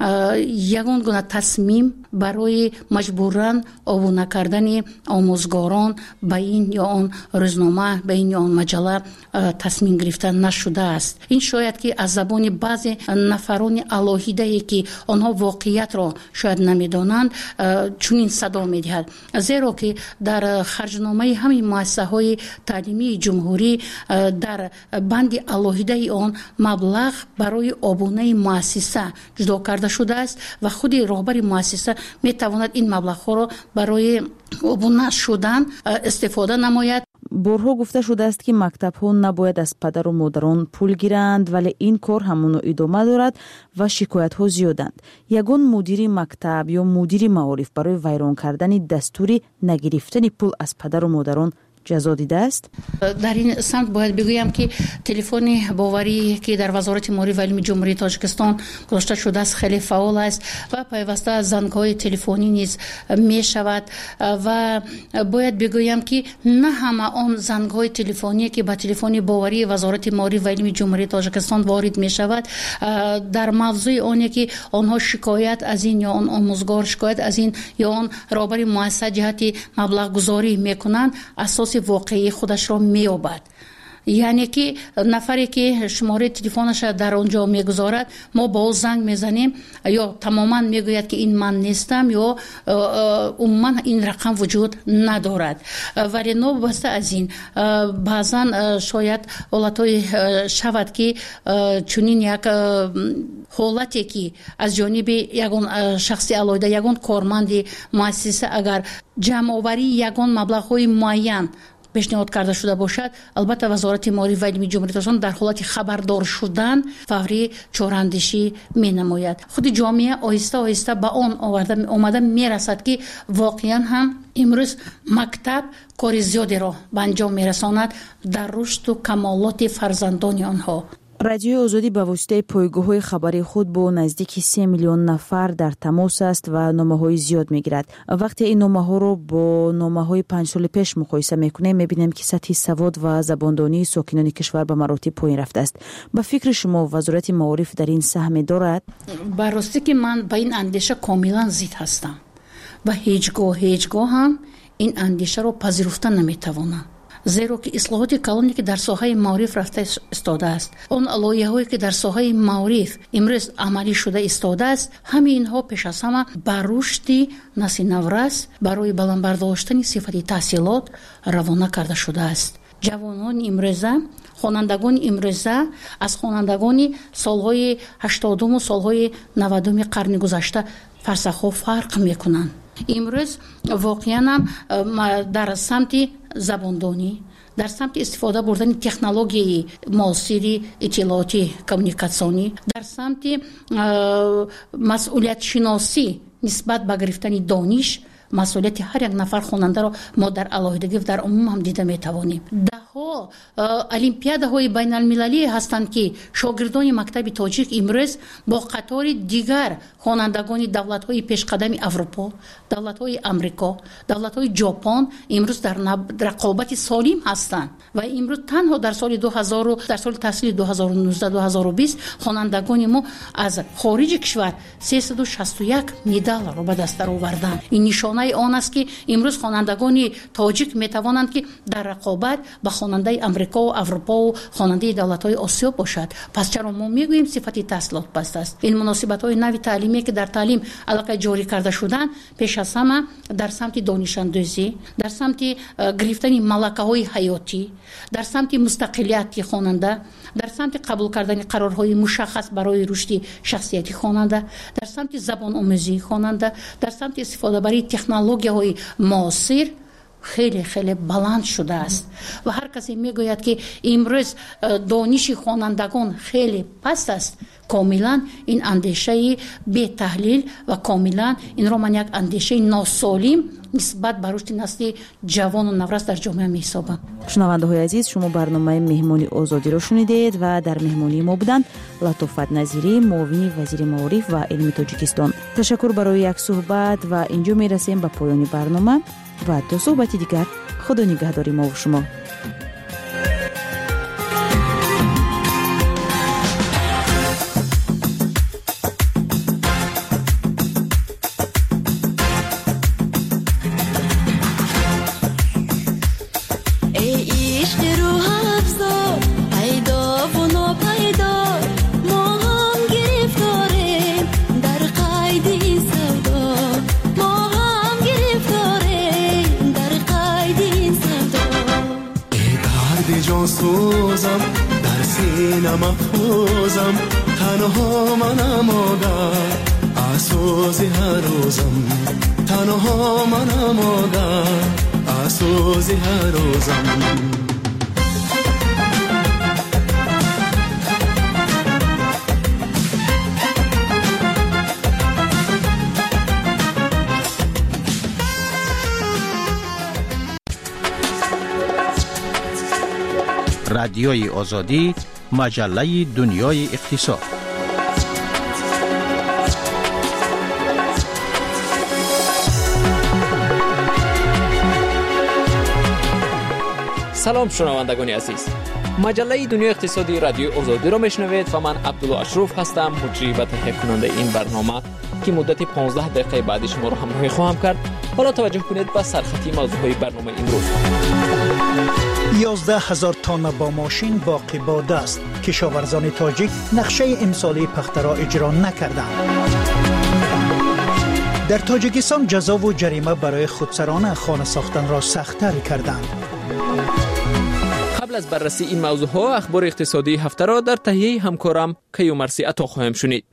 ягон гуна тасмим барои маҷбуран обуна кардани омӯзгорон ба ин ё он рӯзнома, ба ин ё он маҷалла тасмим гирифта нашудааст. ин шояд ки аз забони баъзе нафарони алоҳидае ки онҳо воқеиятро шояд намедонанд чунин садо медиҳад, зеро ки дар харҷномаи ҳамин муассисаҳои таълимии ҷумҳурӣ дар банди алоҳидаи он маблағ барои обунаи муассиса ҷудо карда шудааст ва худи роҳбари муассиса метавонад ин маблағҳоро барои обуна шудан истифода намояд. борҳо гуфта шудааст ки мактабҳо набояд аз падару модарон пул гиранд, вале ин кор ҳамоно идома дорад ва шикоятҳо зиёданд. ягон мудири мактаб ё мудири маориф барои вайрон кардани дастури нагирифтани пул аз падару модарон ҷазо дидааст? дар ин самт бояд бигӯям ки телефони боварӣ ки дар вазорати маориф ва илми ҷумҳурии Тоҷикистон гузошта шудааст хеле фаъол аст ва пайваста зангҳои телефонӣ низ мешавад ва бояд бигӯям ки на ҳама он зангҳои телефоние ки ба телефони боварии вазорати маориф ва илми ҷумҳурии Тоҷикистон ворид мешавад дар мавзӯи оне ки онҳо шикоят аз ин ё он омӯзгор, шикоят аз ин ё он роҳбари муассиса ҷиҳати маблағгузорӣ мекунанд, асоси воқеии худашро меёбад. яъне ки нафаре ки шумораи телефонаша дар он ҷо мегузорад, мо ба ӯ занг мезанем, ё тамоман мегӯяд ки ин ман нестам, ё умуман ин рақам вуҷуд надорад. вале новобаста аз ин баъзан шояд ҳолатҳое шавад ки чунин як ҳолате ки аз ҷониби ягон шахси алоҳида, ягон корманди муассиса агар ҷамъоварии ягон маблағҳои муайян пешниҳод карда шуда бошад, албатта вазорати маориф ва илми ҷумҳурии Тоҷикистон дар ҳолати хабардор шудан фаврӣ чораандешӣ менамояд. худи ҷомеа оҳиста оҳиста ба он омада мерасад ки воқеан ҳам имрӯз мактаб кори зиёдеро ба анҷом мерасонад дар рушду камолоти фарзандони онҳо. радиои озодӣ ба воситаи пойгоҳҳои хабари худ бо наздики 3 миллион нафар дар тамос аст ва номаҳои зиёд мегирад. вақте ин номаҳоро бо номаҳои 5 соли пеш муқоиса мекунем, мебинем ки сатҳи савод ва забондонии сокинони кишвар ба маротиб поин рафтааст. ба фикри шумо вазорати маориф дар ин саҳме дорад? ба ростӣ ки ман ба ин андеша комилан зид ҳастам ва ҳеҷ гоҳ ҳам ин андешаро пазируфта наметавонам. зеро ки ислоҳоти калоне ки дар соҳаи маориф рафта истодааст, он лоиҳаҳое ки дар соҳаи маориф имрӯз амалӣ шуда истодааст, ҳамаи инҳо пеш аз ҳама ба рушди насли наврас барои баландбардоштани сифати таҳсилот равона карда шудааст. ҷавонони имрӯза, хонандагони имрӯза аз хонандагони солҳои 80-уму солҳои 90-уми қарни гузашта фарсахҳо фарқ мекунанд. имрӯз воқеан ҳам дар самти забондонӣ, дар самти истифода бурдани технологияи муосири иттилоотӣ коммуникатсионӣ, дар самти масъулиятшиносӣ нисбат ба гирифтани дониш масъулияти ҳар як нафар хонандаро мо дар алоҳидагӣ ва дар умум ҳам дида метавонем. صدها المپیادهای بین المللی هستند که شاگردان مکتب تاجیک امروز با قطار دیگر خوانندگان دولت‌های پیشقدم اروپا، دولت‌های آمریکا، دولت‌های ژاپن امروز در رقابت سالم هستند و امروز تنها در سال 2000 در سال تحصیلی 2019-2020 خوانندگان ما از خارج کشور 361 مدال را به دست آوردند. این نشانه آن است که امروز خوانندگان تاجیک میتوانند که در رقابت با خواننده آمریکا و اروپا و خواننده دولت‌های آسیا باشد. پس چرا ما میگوییم صفت تحصیلات پست است؟ این مناسبت‌های نوی تعلیمی که در تعلیم علاقه جاری کرده شدن پیش از همه در سمت دانش اندازی، در سمت گرفتن ملکه‌های حیاتی، در سمت مستقلیت خواننده، در سمت قبول کردن قرارهای مشخص برای رشد شخصیتی خواننده، در سمت زبان آموزی خواننده، در سمت استفاده برای تکنولوژی‌های معاصر خیلی خیلی بلند شده است و هر کسی میگوید که امروز دانش خوانندگان خیلی پست است. کاملا این اندیشه بی تحلیل و کاملا این را من یک اندیشه ناسالم نسبت به رشد نسل جوان و نورس در جامعه می‌حسابم. شنونده‌های عزیز، شما برنامه مهمانی آزادی را شنیدید و در مهمانی ما بودند لطفت نظیری، معاون وزیر معارف و علم تاجیکستان. تشکر برای یک صحبت و اینجا میرسیم به پایان برنامه و تا صحبتی دیگر خدا نگهداری ما و شما. سوزم در سینه مفروزم تنها منم آگر اسوزی هر روزم تنها منم آگر اسوزی هر روزم رادیوی آزادی، مجله دنیای اقتصاد. سلام شنوندگان عزیز، مجله دنیای اقتصادی رادیو آزادی را میشنوید و من عبدالله اشرف هستم، مجری و تهیه کننده این برنامه که مدت 15 دقیقه بعد شما را همراهی خواهم کرد. حالا توجه کنید به سرخطی موضوعهای برنامه امروز. 11,000 تن با ماشین باقی با دست. کشاورزان تاجیک نقشه امسالی پخته را اجرا نکردند. در تاجیکستان جزا و جریمه برای خودسران خانه ساختن را سخت‌تر کردند. قبل از بررسی این موضوعها اخبار اقتصادی هفته را در تهیه همکارم کیومرثی عطا خواهم شنید.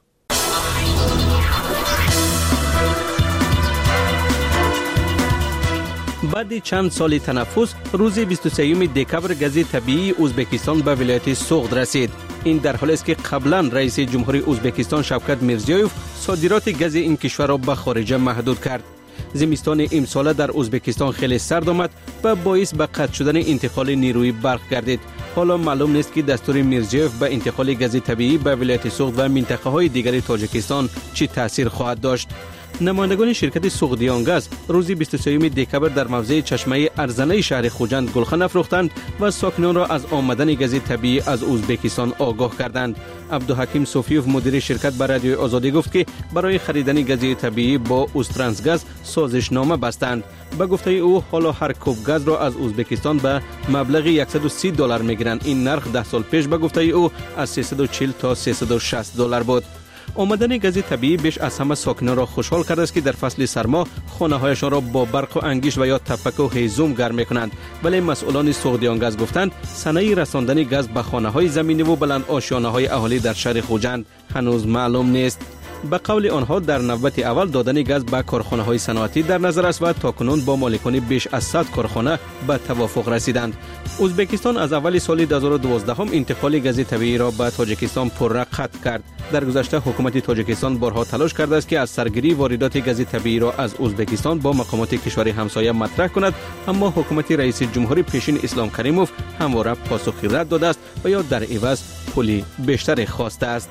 بعد چند سال تنفس روز 23 دکبر گاز طبیعی ازبکستان به ولایت سوغد رسید. این در حالی است که قبلا رئیس جمهوری ازبکستان شوکت میرزیویف صادرات گاز این کشور را به خارج محدود کرد. زمستان امسال در ازبکستان خیلی سرد آمد و باعث به قطع شدن انتقال نیروی برق گردید. حالا معلوم نیست که دستور میرزیویف به انتقال گاز طبیعی به ولایت سوغد و منطقه های دیگر تاجیکستان چه تاثیر خواهد داشت. نمایندگان شرکت سوغدیانگاز روز 23 دکبر در موضع چشمه ارزنه شهر خوجند گلخن افروختند و ساکنان را از آمدن گاز طبیعی از ازبکستان آگاه کردند. عبدالحکیم صوفیوف مدیر شرکت به رادیو آزادی گفت که برای خریدن گاز طبیعی با اوسترانسگاز سازشنامه بستند. به گفته او حالا هر کوب گاز را از ازبکستان به مبلغ $130 میگیرند. این نرخ 10 سال پیش به گفته او از 340 تا $360 بود. آمدن گاز طبیعی بیش از همه ساکنان را خوشحال کرده است که در فصل سرما خانه‌هایشان را با برق و انگیش و یا تپک و هیزم گرم می‌کنند. ولی مسئولان سوغدیانگاز گفتند صنایع رساندن گاز به خانه‌های زمینی و بلند آشیانه‌های اهالی در شهر خوجند هنوز معلوم نیست. به قول آنها در نوبت اول دادن گاز به کارخانه‌های صنعتی در نظر است و تاکنون با مالکان بیش از 100 کارخانه به توافق رسیدند. ازبکستان از اول سال 2012 هم انتقال گاز طبیعی را به تاجیکستان پررا قطع کرد. در گذشته حکومت تاجیکستان بارها تلاش کرده است که از سرگیری واردات گاز طبیعی را از ازبکستان با مقامات کشور همسایه مطرح کند، اما حکومت رئیس جمهور پیشین اسلام کریموف همواره پاسخی رد داده است و یا در عوض پولی بیشتر خواسته است.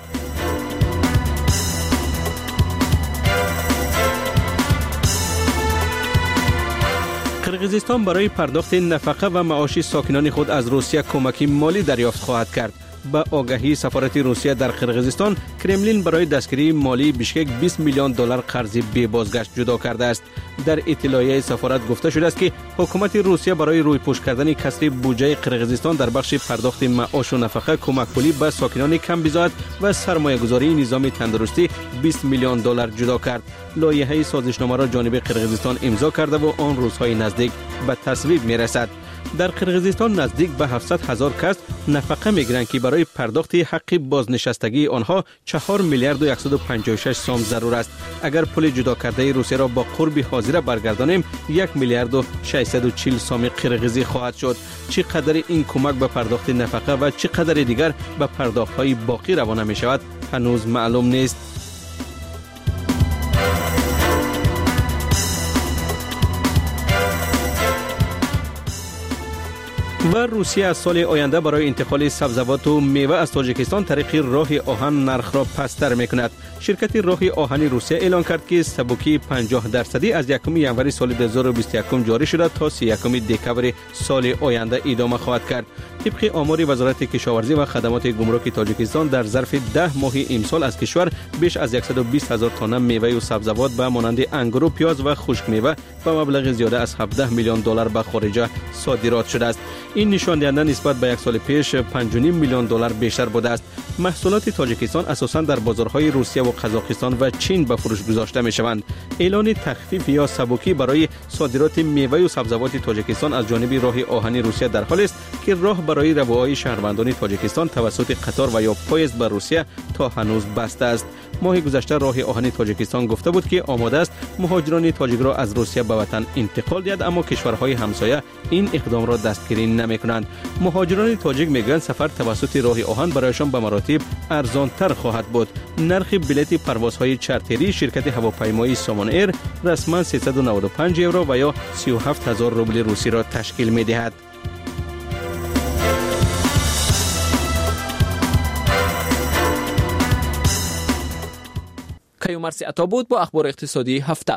قرقیزستان برای پرداخت نفقه و معاش ساکنان خود از روسیه کمک مالی دریافت خواهد کرد. با آگهی سفارت روسیه در قرقیزستان، کرملین برای دستگیری مالی بیشکک 20 میلیون دلار قرض بی بازگشت جدا کرده است. در اطلاعیه سفارت گفته شده است که حکومت روسیه برای رویپوش کردن کسر بودجه قرقیزستان در بخش پرداخت معاش و نفقه کمک پولی به ساکنان کم بضاعت و سرمایه‌گذاری نظام تندرستی 20 میلیون دلار جدا کرد. لایحه سازشنامه را جانب قرقیزستان امضا کرده و آن روزهای نزدیک به تصویب میرسد. در قرقیزستان نزدیک به 700,000 کس نفقه میگیرند که برای پرداخت حق بازنشستگی آنها 4 میلیارد و 156 سوم ضرور است. اگر پول جدا کرده روسیه را با قرب حاضر برگردانیم 1 میلیارد و 640 سوم قرقیزی خواهد شد. چقدر این کمک به پرداخت نفقه و چقدر دیگر به پرداخت‌های باقی روانه می شود هنوز معلوم نیست. و روسیه از سال آینده برای انتقال سبزیجات و میوه از تاجیکستان طریق راه آهن نرخ را پستر میکند. شرکت راه آهن روسیه اعلان کرد که سبوکی 50% از 1 ژانویه سال 2021 جاری شده تا 31 دکمبر سال آینده ادامه خواهد کرد. طبق آمار وزارت کشاورزی و خدمات گمرک تاجیکستان در ظرف 10 ماه امسال از کشور بیش از 120,000 تن میوه و سبزیجات به مانند انگور و پیاز و خشک میوه به مبلغ زیاده از 17 میلیون دلار به خارج صادرات شده است. این نشان دهنده نسبت به یک سال پیش 5.5 میلیون دلار بیشتر بوده است. محصولات تاجیکستان اساساً در بازارهای روسیه و قزاقستان و چین به فروش گذاشته می شوند. اعلان تخفیف یا سبوکی برای صادرات میوه و سبزیجات تاجیکستان از جانب راه آهن روسیه در حال است که راه برای روابط شهروندان تاجیکستان توسط قطار و یا پایزد به روسیه تا هنوز بسته است. ماه گذشته راه آهن تاجیکستان گفته بود که آماده است مهاجران تاجیک را از روسیه به وطن انتقال دهد، اما کشورهای همسایه این اقدام را دستگیری نمی‌کنند. مهاجران تاجیک میگویند سفر توسط راه آهن برایشان به مراتب ارزان‌تر خواهد بود. نرخ بلیط پروازهای چارتری شرکت هواپیمایی سامان ایر رسما 395 یورو و یا 37,000 روبل روسی را تشکیل می‌دهد. کیومرث عطا بود با اخبار اقتصادی هفته.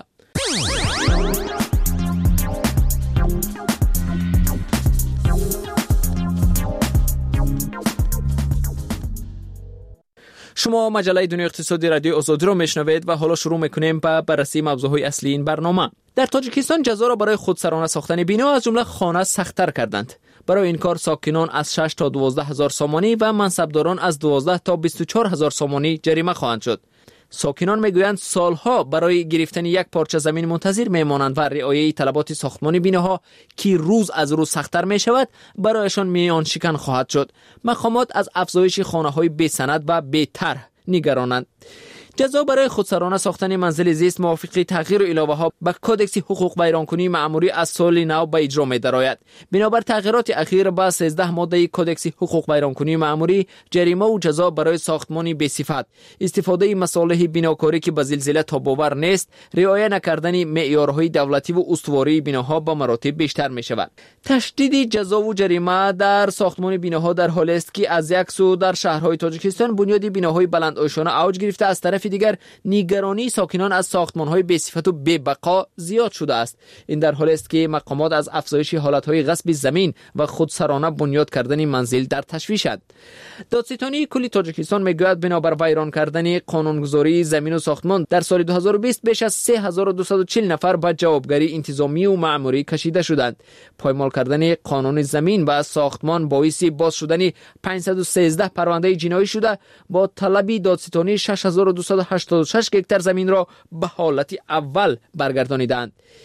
شما مجله دنیای اقتصادی رادیو آزادی را میشنوید و حالا شروع میکنیم به بررسی موضوعهای اصلی این برنامه. در تاجیکستان جزا را برای خودسرانه ساختن بنا از جمله خانه سخت‌تر کردند. برای این کار ساکنان از 6 تا 12,000 سامانی و منصبداران از 12 تا 24,000 سامانی جریمه خواهند شد. ساکنان میگویند سالها برای گرفتن یک پارچه زمین منتظر میمانند و رعایت طلبات ساختمانی بناها که روز از روز سخت‌تر می شود برایشان میان شکن خواهد شد. مقامات از افزایش خانه‌های بی سند و بی طرح نگرانند. جزا برای خودسرانه ساختن منزل زیست موافق تغییر علاوه ها به کودکس حقوق ویرانکنی مأموری از سال نو به اجرا می درآید. بنابر تغییرات اخیر با 13 ماده کودکس حقوق ویرانکنی مأموری، جریمه و جزا برای ساختمانی بی صفت، استفاده مصالح بناکاری که به زلزله تاب‌آور نیست، رعایت نکردن معیارهای دولتی و استواری بناها با مراتب بیشتر می شود. تشدید جزا و جریمه در ساختمان بناها در حالی است که از یک سو در شهرهای تاجیکستان بنیاد بناهای بلندآشانه اوج گرفته، از طرف دیگر نگرانی ساکنان از ساختمان‌های بی صفت و بی بقا زیاد شده است. این در حالی است که مقامات از افزایش حالت‌های غصب زمین و خودسرانه بنیاد کردن منزل در تشویشند. دادستانی کلی تاجیکستان میگوید بنابر ویران کردن قانونگذاری زمین و ساختمان در سال 2020 بیش از 3240 نفر به جوابگری انتظامی و مأموری کشیده شدند. پایمال کردن قانون زمین و ساختمان باعث باز شدن 513 پرونده جنایی شده با طلب دادستانی 6286 هکتار زمین را به حالت اول برگردانیدند.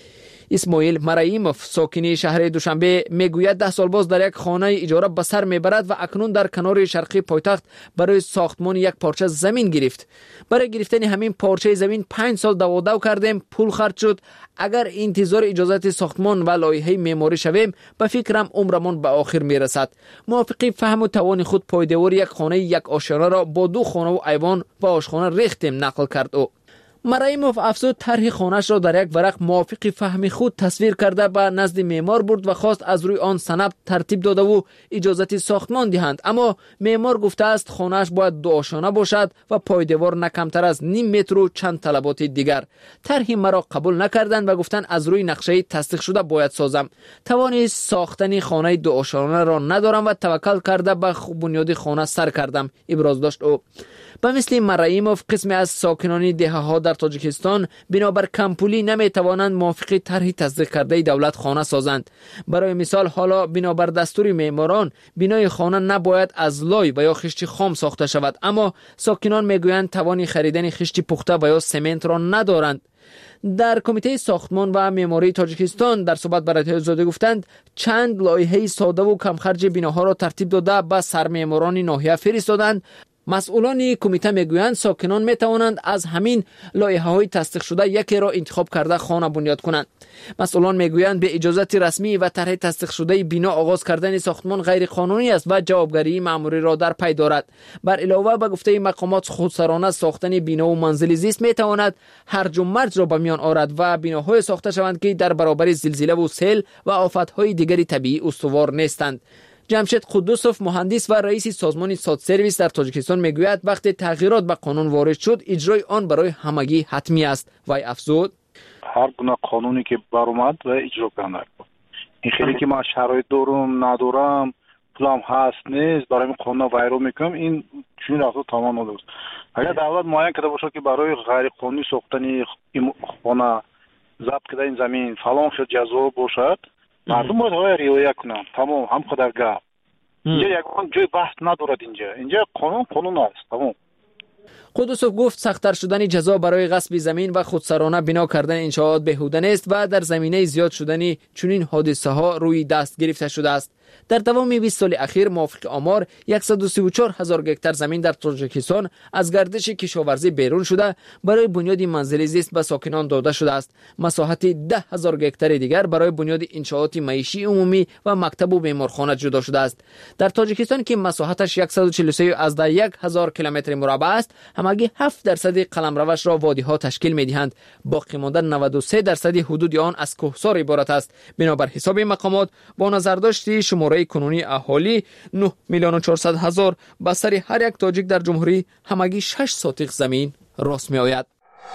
اسماعیل مرایموف ساکنی شهر دوشنبه میگوید 10 سال باز در یک خانه اجاره به سر میبرد و اکنون در کنار شرقی پایتخت برای ساختمان یک پارچه زمین گرفت. برای گرفتن همین پارچه زمین 5 سال دوادو کردیم، پول خرج شد. اگر انتظار اجازت ساختمان و لایحه معماری شویم به فکرم عمرمان به آخر میرسد. موافق فهم و توان خود پایدار یک خانه یک آشیانه را با 2 خانه و ایوان و آشخانه ریختیم نقل کرد او. مرایموف افزود طرح خانه‌اش را در یک ورق موافق فهم خود تصویر کرده به نزد معمار برد و خواست از روی آن سند ترتیب داده و اجازت ساختمان دهند، اما معمار گفته است خانه‌اش باید 2 آشیانه باشد و پایدار نه کمتر از نیم متر و چند طلبات دیگر. طرح مرا قبول نکردند و گفتند از روی نقشه تصدیق شده باید سازم. توان ساختن خانه 2 آشیانه را ندارم و توکل کرده به بنیاد خانه سر کردم، ابراز داشت او. به مثل مرایموف قسمی از ساکنان دهه‌ها در تاجیکستان بنابر کمپولی نمیتوانند موافق طرح تصدیق کرده دولت خانه سازند. برای مثال حالا بنابر دستور معماران بنای خانه نباید از لای و یا خشت خام ساخته شود، اما ساکنان میگویند توان خریدن خشت پخته و یا سمنت را ندارند. در کمیته ساختمان و معماری تاجیکستان در صحبت با رادیو آزادی گفتند چند لایحه ساده و کم خرج بناها را ترتیب داده به سرمعماران ناحیه فرستادند. مسئولان کمیته میگویند ساکنان میتوانند از همین لایحه‌های تصدیق شده یکی را انتخاب کرده خانه بنیاد کنند. مسئولان میگویند به اجازت رسمی و طرح تصدیق شده بنا آغاز کردن ساختمان غیر قانونی است و جوابگری مأموری را در پی دارد. بر علاوه به گفته مقامات خودسرانه ساختن بنا و منزل زیست میتواند هرج و مرج را به میان آورد و بناهای ساخته شوند که در برابر زلزله و سیل و آفت‌های دیگری طبیعی استوار نیستند. جمشید قدوسوف مهندس و رئیس سازمان ساد سرویس در تاجیکستان میگوید وقتی تغییرات به قانون وارد شد اجرای آن برای همگی حتمی است. وی افزود هر گونه قانونی که برآمد و اجرا کنند. این خیلی که ما شرایط دارم ندارم پلان هست نیست برای قانون ویرو میکنم این چون راه تمام نداره. اگر دولت معین کرده باشه که برای غیر قانونی ساختن خانه ضبط کردن زمین فلان خیلی جزا باشد مردم باید رعایت کنند. تمام هم خدرگاه اینجا یکان جای بحث ندارد. اینجا قانون است. تمام. قدوسوف گفت سخت‌تر شدن جزا برای غصب زمین و خودسرانه بنا کردن انشاءات بیهوده نیست و در زمینه زیاد شدن چنین حادثه ها روی دست گرفته شده است. در دوام 20 سال اخیر موافق آمار 134,000 هکتار زمین در تاجیکستان از گردش کشاورزی بیرون شده برای بنیاد منزل زیست به ساکنان داده شده است. مساحت 10,000 هکتار دیگر برای بنیاد انشاءات معیشی عمومی و مکتب و بیمارخانه جدا شده است. در تاجیکستان که مساحتش 143,000 کیلومتر مربع است، همگی 7% قلمروش را وادی ها تشکیل می‌دهند. باقی مانده 93% حدود آن از کوهسار عبارت است. بنابر حساب مقامات با نظرداشت شماره کنونی اهالی 9,400,000 به سر هر یک تاجیک در جمهوری همگی 6 ساتق زمین راست می آید.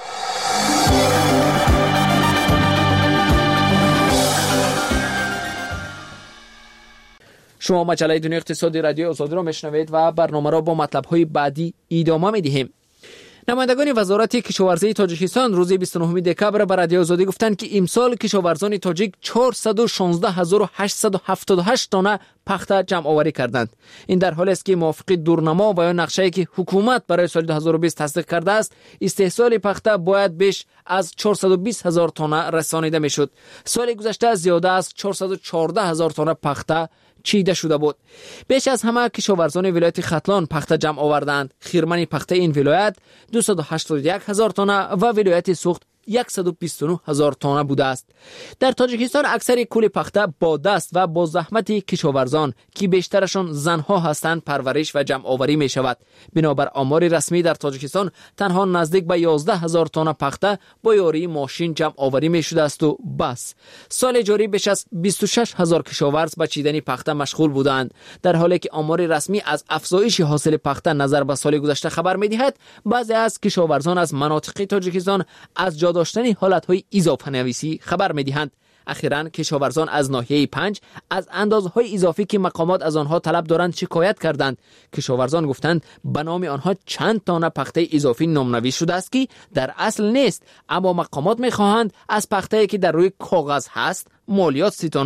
شما مجله دنیای اقتصادی رادیو آزادی را میشنوید و برنامه را با مطلب‌های بعدی ادامه می‌دهیم. نمایندگان وزارت کشاورزی تاجیکستان روز 29 دکبر به رادیو آزادی گفتند که امسال کشاورزان تاجیک 416,878 تانه پخته جمع آوری کردند. این در حالی است که موافق دورنما و یا نقشه‌ای که حکومت برای سال 2020 تصدیق کرده است، استحصال پخته باید بیش از 420,000 تانه رسانیده میشد. سال گذشته زیاده از 414,000 تانه پخته چیده شده بود. بیش از همه کشاورزان ولایت ختلان پخته جمع آوردند. خیرمن پخته این ولایت 281,000 تانه و ولایت سوخت 129,000 تانه بوده است. در تاجیکستان اکثر کل پخته با دست و با زحمت کشاورزان که بیشترشان زنها هستند پرورش و جمع آوری می شود. بنابر آمار رسمی در تاجیکستان تنها نزدیک به 11,000 تانه پخته با یاری ماشین جمع آوری می شده است و بس. سال جاری بیش از 26,000 کشاورز به چیدن پخته مشغول بودند. در حالی که آمار رسمی از افزایش حاصل پخته نظر به سال گذشته خبر می دهد، بعضی از کشاورزان از مناطق تاجیکستان از جا داشتن حالتهای اضافه نویسی خبر می دهند. اخیراً کشاورزان از ناحیه 5 از اندازهای اضافی که مقامات از آنها طلب دارند شکایت کردند. کشاورزان گفتند به نام آنها چند تانه پخته اضافی نامنویس شده است که در اصل نیست، اما مقامات می‌خواهند از پخته‌ای که در روی کاغذ هست مالیات ستانند.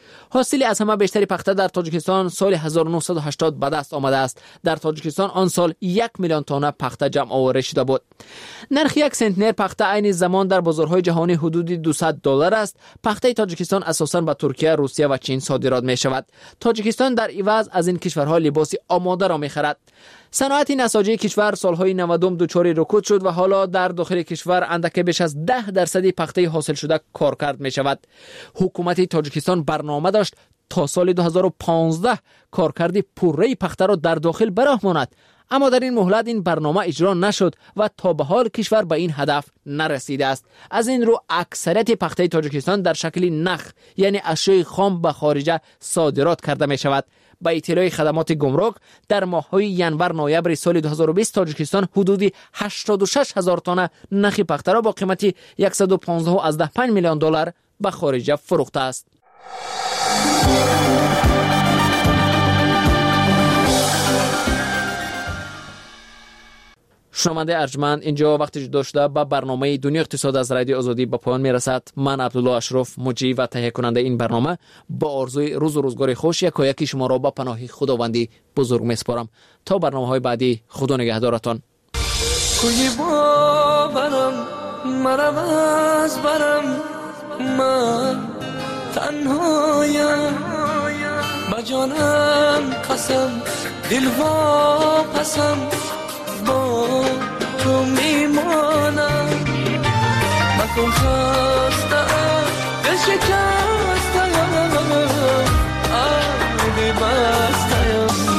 حاصل از همه بیشتری پخته در تاجیکستان سال 1980 به دست آمده است. در تاجیکستان آن سال 1 میلیون تانه پخته جمع آوری شده بود. نرخ یک سنتنر پخته عین زمان در بازارهای جهانی حدود $200 است. پخته تاجیکستان اساساً به ترکیه، روسیه و چین صادرات می شود. تاجیکستان در عوض از این کشورها لباس آماده را می خرد. صنعت نساجی کشور سالهای 90 دچار رکود شد و حالا در داخل کشور اندک بیش از 10% پخته حاصل شده کارکرد می شود. حکومت تاجیکستان برنامه داشت تا سال 2015 کارکرد پوره پخته را در داخل به راه ماند، اما در این مهلت این برنامه اجرا نشد و تا به حال کشور به این هدف نرسیده است. از این رو اکثریت پخته تاجیکستان در شکل نخ یعنی اشیاء خام به خارج صادرات کرده می شود. با اطلاع خدمات گمرک در ماه‌های ینور نوامبر سال 2020 تاجیکستان حدود 86,000 تن نخ پخته را با قیمت $115.5 میلیون به خارج فروخته است. شنونده ارجمند، اینجا وقتی جدا شده به برنامه دنیا اقتصاد از رادیو آزادی به پایان میرسد. من عبدالله اشرف مجری و تهیه کننده این برنامه با آرزوی روز و روزگار خوش یکی شما را به پناه خداوندی بزرگ میسپارم. تا برنامه‌های بعدی، خدا نگهدارتان. کوی باورم مرم از برم، من تنهایم با جانم قسم دل وا پسم با تو میمانم. مکن خستم دل شکستم آبی بستم.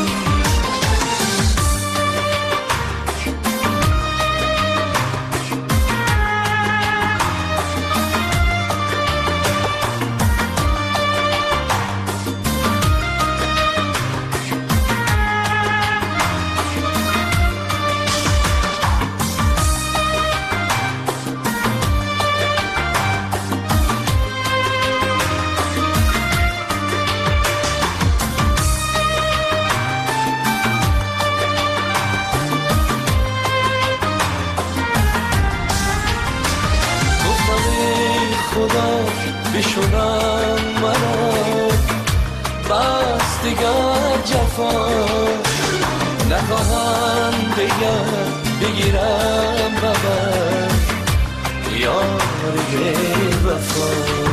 بشونم مرا بس دیگر جفا نخواهم دیگر بگیرم ببر یار بی وفا.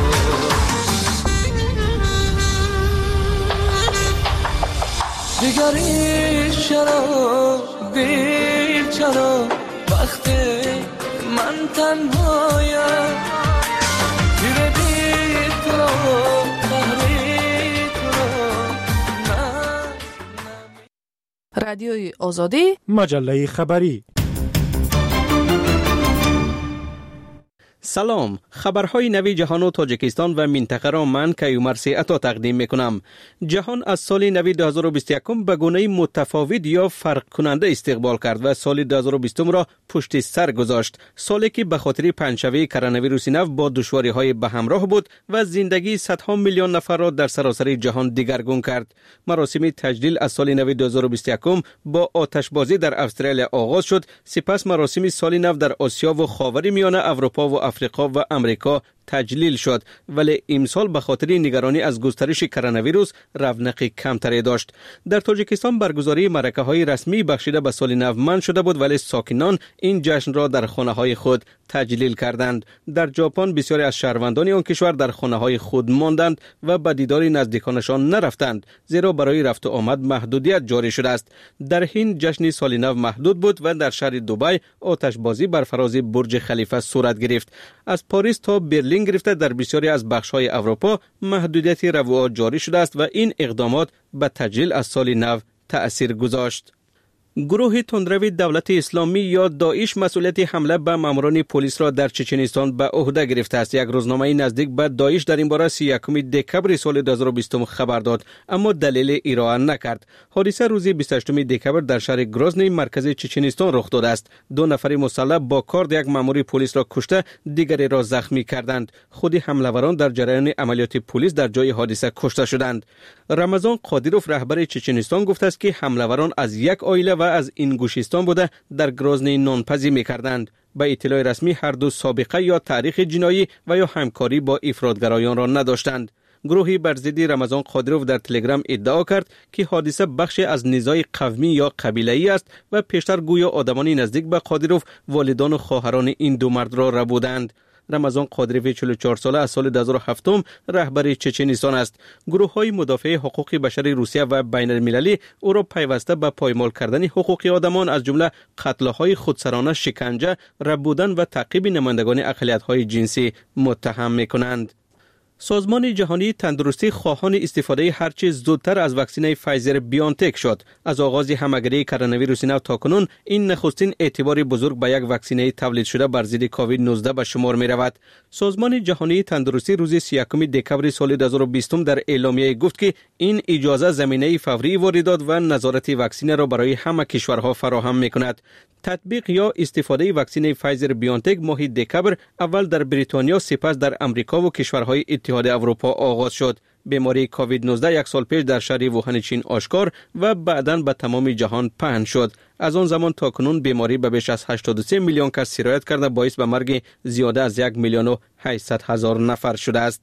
دیگری چرا دیر چرا وقتی من تنهایم رادیوی آزادی، مجله خبری. سلام، خبرهای نوی جهان و تاجیکستان و منطقه را من کیومرث عطا تقدیم میکنم. جهان از سال نوی 2021 به گونه متفاوت یا فرق کننده استقبال کرد و سال 2020 را پشت سر گذاشت. سالی که به خاطر پنجشنبه کرونا ویروس نو با دشواری‌های به همراه بود و زندگی صدها میلیون نفر را در سراسر جهان دگرگون کرد. مراسم تجلیل از سال نوی 2021 با آتشبازی در استرالیا آغاز شد، سپس مراسم سال نو در آسیا و خاورمیانه، اروپا و افریقا و امریکا تجلیل شد، ولی امسال به خاطر نگرانی از گسترش کرونا ویروس رونق کمتری داشت. در تاجیکستان برگزاری مرکه‌های رسمی بخشیده به سال نو منع شده بود، ولی ساکنان این جشن را در خانه‌های خود تجلیل کردند. در ژاپن بسیاری از شهروندان آن کشور در خانه‌های خود ماندند و به دیدار نزدیکانشان نرفتند، زیرا برای رفت و آمد محدودیت جاری شده است. در هند جشن سال نو محدود بود و در شهر دبی آتشبازی بر فراز برج خلیفه صورت گرفت. از پاریس تا برلین گرفته در بسیاری از بخش‌های اروپا محدودیت رفع جاری شده است و این اقدامات به تجلیل از سال نو تأثیر گذاشت. گروه تندرو دولت اسلامی یا داعش مسئولیت حمله به ماموران پلیس را در چچنستان به عهده گرفته است. یک روزنامه نزدیک به داعش در این باره 31 دکبر سال 2020 خبر داد، اما دلیل ارائه نکرد. حادثه روز 28 دکبر در شهر گروزنی مرکز چچنستان رخ داده است. 2 نفر مسلح با کارد یک مامور پلیس را کشته، دیگری را زخمی کردند. خود حمله‌وران در جریان عملیات پلیس در جای حادثه کشته شدند. رمضان قادیروف رهبر چچنستان گفته است که حمله‌وران از یک عائله و از اینگوشستان بوده در گروزنی نانپزی می‌کردند. به اطلاع رسمی هر دو سابقه یا تاریخ جنایی و یا همکاری با افراطگرایان را نداشتند. گروهی بر ضد رمضان قادروف در تلگرام ادعا کرد که حادثه بخشی از نزاع قومی یا قبیله‌ای است و پیشتر گویا آدمانی نزدیک به قادروف والدان و خواهران این دو مرد را ربودند. رمضان قادروف 44 ساله از سال 2007 رهبر چچنستان است. گروه‌های مدافع حقوق بشر روسیه و بین‌المللی او را پیوسته به پایمال کردن حقوق آدمان از جمله قتل‌های خودسرانه، شکنجه، ربودن و تعقیب نمایندگان اقلیت‌های جنسی متهم می‌کنند. سازمان جهانی تندرستی خواهان استفاده هرچه زودتر از واکسن فایزر بیونتک شد. از آغاز همگری کرونا ویروس نو تا کنون این نخستین اعتبار بزرگ به یک واکسن تولید شده بر ضد کووید 19 به شمار می رود. سازمان جهانی تندرستی روز 31 دکمبر سال 2020 در اعلامیه گفت که این اجازه زمینه فوری واردات و نظارت واکسن را برای همه کشورها فراهم می کند. تطبیق یا استفاده واکسن فایزر بیونتک ماه دکمبر اول در بریتانیا، سپس در امریکا و کشورهای اتحاد اروپا آغاز شد. بیماری کووید 19 یک سال پیش در شهر ووهان چین آشکار و بعداً به تمام جهان پهن شد. از آن زمان تا کنون بیماری به بیش از 83 میلیون کس سرایت کرده باعث به مرگ زیاده از 1,800,000 نفر شده است.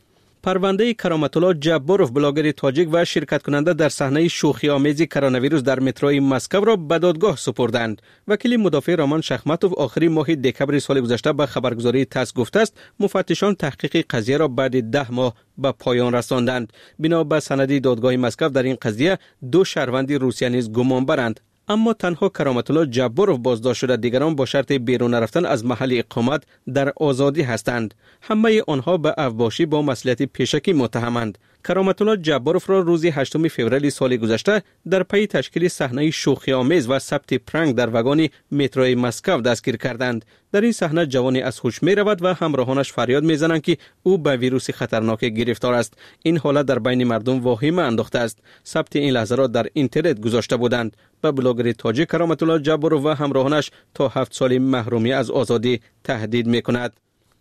پرونده کرامت الله جباروف بلاگر تاجیک و شرکت کننده در صحنه شوخی آمیز کرونا ویروس در متروی مسکو را به دادگاه سپردند. وکیل مدافع رامان شخمتوف آخری ماه دکمبر سال گذشته به خبرگزاری تاس گفته است مفتشان تحقیق قضیه را بعد 10 ماه به پایان رساندند. بنا به سند دادگاه مسکو در این قضیه 2 شهروند روسیه نیز گمان برند. اما تنها کرامت الله جباروف بازداشت شده، دیگران با شرط بیرون رفتن از محل اقامت در آزادی هستند. همه آنها به افباشی با مصلحت پیشکی متهمند. کرامت الله جباروف را روز 8 فوریه سال گذشته در پی تشکیل صحنه شوخی آمیز و ثبت پرانک در واگن متروی مسکو دستگیر کردند. در این صحنه جوانی از هوش می رود و همراهانش فریاد می زنند که او به ویروس خطرناک گرفتار است. این حالت در بین مردم واهمه انداخته است. ثبت این لحظه را در اینترنت گذاشته بودند. به بلاگر تاجیک کرامت الله جباروف و همراهانش تا 7 سال محرومی از آزادی تهدید می کند.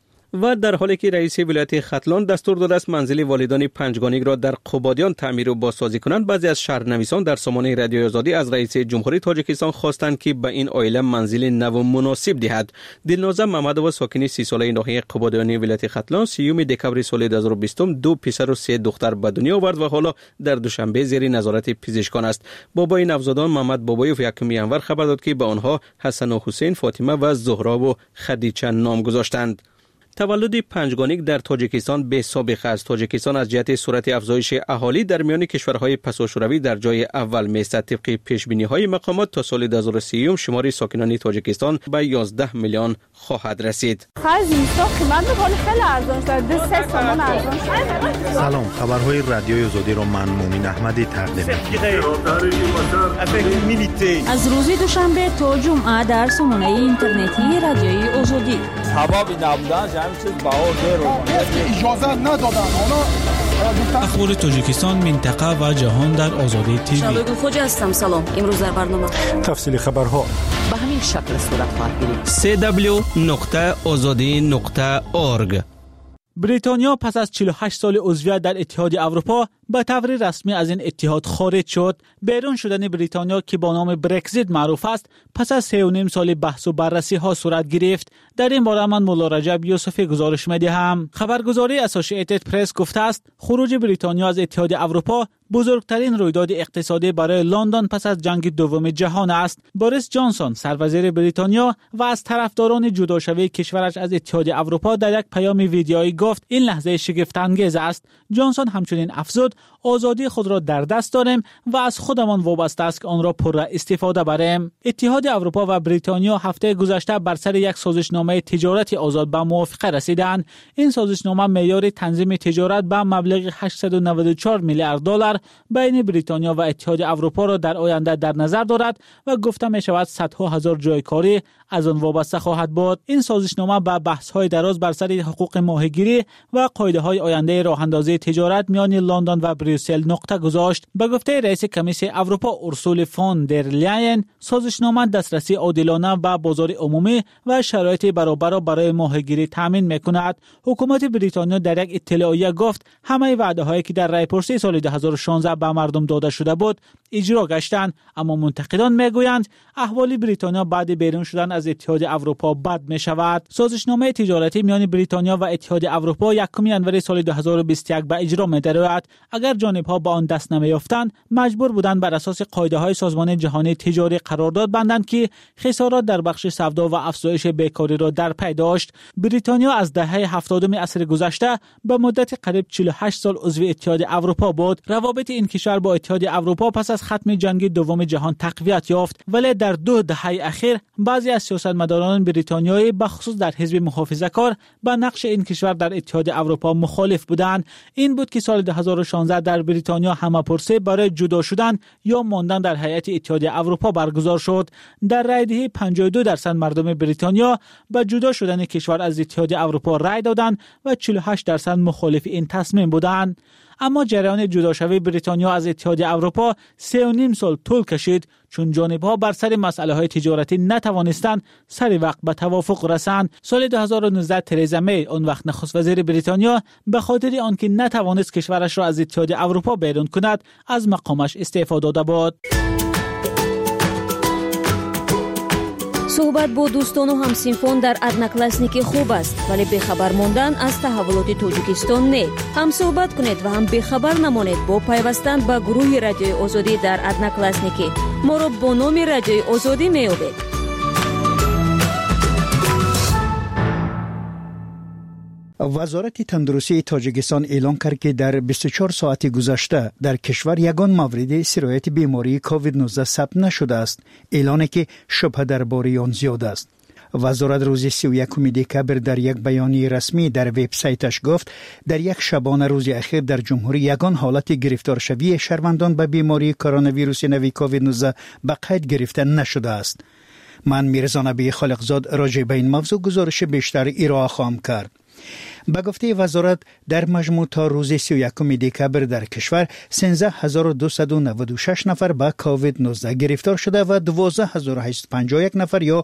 و در حالی که رئیس ولایت ختلان دستور داده است منزل والدان پنجگانیک را در قبادیان تعمیر و بازسازی کنند، بعضی از شهرنویسان در سامانه رادیوی آزادی از رئیس جمهوری تاجیکستان خواستند که به این عائله منزل نو مناسب دهد. دلنازه محمدوف ساکن 30 ساله ناحیه قبادیانی ولایت ختلان 30 دکمبر سال 2020 2 پسر و 3 دختر به دنیا آورد و حالا در دوشنبه زیر نظارت پزشکان است. بابای نوزادان محمد بابایوف 1 ژانویه خبر داد که به آنها حسن و حسین، فاطمه و زهرا و خدیجه نام گذاشتند. تولد پنجگانیک در تاجیکستان به سابقه است. تاجیکستان از جهت سرعت افزایش اهالی در میان کشورهای پساشوروی در جای اول می‌ایستد. طبق پیش‌بینی‌های مقامات تا سال 2030 شمار ساکنان تاجیکستان به 11 میلیون خواهد رسید. سلام، خبرهای رادیوی آزادی را من مومن احمدی تقدیم می‌کنم. از روز دوشنبه تا جمعه در سامانه اینترنتی رادیوی آزادی. اجازه ندادن اخبار تاجیکستان، منطقه و جهان در آزادی تیوی. شبگون خوجا هستم. سلام. امروز در برنامه تفصیل خبرها به همین شکل صورت خواهد گرفت. www.azadi.org. بریتانیا پس از 48 سال عضویت در اتحاد اروپا به طور رسمی از این اتحاد خارج شد. بیرون شدن بریتانیا که با نام برگزیت معروف است، پس از 3.5 سال بحث و بررسی ها صورت گرفت. در این باره من مولا رجب یوسفی گزارش می‌دهم. خبرگزاری اسوسییتد پرس گفته است خروج بریتانیا از اتحاد اروپا بزرگترین رویداد اقتصادی برای لندن پس از جنگ دوم جهان است. بوریس جانسون سروزیر بریتانیا و از طرفداران جداشوی کشورش از اتحاد اروپا در یک پیام ویدیویی گفت این لحظه شگفت انگیز است. جانسون همچنین افزود آزادی خود را در دست داریم و از خودمان وابسته است که آن را پر استفاده بریم. اتحاد اروپا و بریتانیا هفته گذشته بر سر یک سازشنامه تجارت آزاد به موافقه رسیدند. این سازشنامه معیار تنظیم تجارت به مبلغ 894 میلیارد دلار بین بریتانیا و اتحاد اروپا را در آینده در نظر دارد و گفته می شود صدها هزار جای کاری از آن وابسته خواهد بود. این سازشنامه به بحث‌های دراز بر سر حقوق ماهیگیری و قاعده‌های آینده راه‌اندازی تجارت میان لندن و و بریوسل نقطه گذاشت. به گفته رئیس کمیسیون اروپا اورسول فون در لاین، سازشنامه دسترسی عادلانه به بازار عمومی و شرایط برابر را برای ماهیگیری تامین میکند. حکومت بریتانیا در یک اطلاعیه گفت همه وعده‌هایی که در رایپرسی سال 2016 به مردم داده شده بود اجرا گشتند، اما منتقدان میگویند احوال بریتانیا بعد بیرون شدن از اتحاد اروپا بد می شود. سازشنامه تجارتی میان بریتانیا و اتحاد اروپا 1 ینوری سال 2021 به اجرا می درآید. اگر جانب‌ها با آن دست نمی‌یافتند مجبور بودند بر اساس قاعده‌های سازمان جهانی تجاری قرارداد بندند که خسارات در بخش سودا و افزایش بیکاری را در پی داشت. بریتانیا از دهه 70 عصر گذشته به مدت قریب 48 سال عضو اتحاد اروپا بود. روابط این کشور با اتحاد اروپا پس از ختم جنگ دوم جهان تقویت یافت، ولی در 2 دهه اخیر بعضی از سیاستمداران بریتانیایی به خصوص در حزب محافظه‌کار با نقش این کشور در اتحاد اروپا مخالف بودند. این بود که سال 2016 در بریتانیا همه‌پرسی برای جدا شدن یا ماندن در هیئت اتحاد اروپا برگزار شد. در رای‌دهی 52% مردم بریتانیا به جدا شدن کشور از اتحاد اروپا رای دادند و 48% مخالف این تصمیم بودند. اما جریان جداشوی بریتانیا از اتحاد اروپا 3.5 سال طول کشید، چون جانب‌ها بر سر مسائل‌های تجارتی نتوانستند سر وقت به توافق رسند. سال 2019 ترزا می، آن وقت نخست وزیر بریتانیا، به خاطر آنکه نتوانست کشورش را از اتحاد اروپا بیرون کند از مقامش استعفا داده بود. صحبت با دوستان و همسینفون در ادناکلاسنیکی خوب است، ولی بخبر موندن از تحولات تاجیکستان نه. هم صحبت کنید و هم بخبر نمانید با پیوستن به گروه رادیوی آزادی در ادناکلاسنیکی. ما را با نام رادیوی آزادی می‌یابید. وزارت تندرستی تاجیکستان اعلام کرد که در 24 ساعت گذشته در کشور یگان مورد سرایت بیماری کووید 19 ثبت نشده است. اعلانی که شبهه درباره آن زیاد است. وزارت روز 31 دکبر در یک بیانیه رسمی در وبسایتش گفت در یک شبانه روز اخیر در جمهوری یگان حالت گرفتار شوی شهروندان به بیماری کرونا ویروس نوی کووید 19 به قید گرفته نشده است. من میرزا نبی خالقزاد راجع به این موضوع گزارش بیشتر ارائه خواهم کرد. به گفته وزارت در مجموع تا روز 31 دکبر در کشور 13296 نفر به کووید 19 گرفتار شده و 12851 نفر یا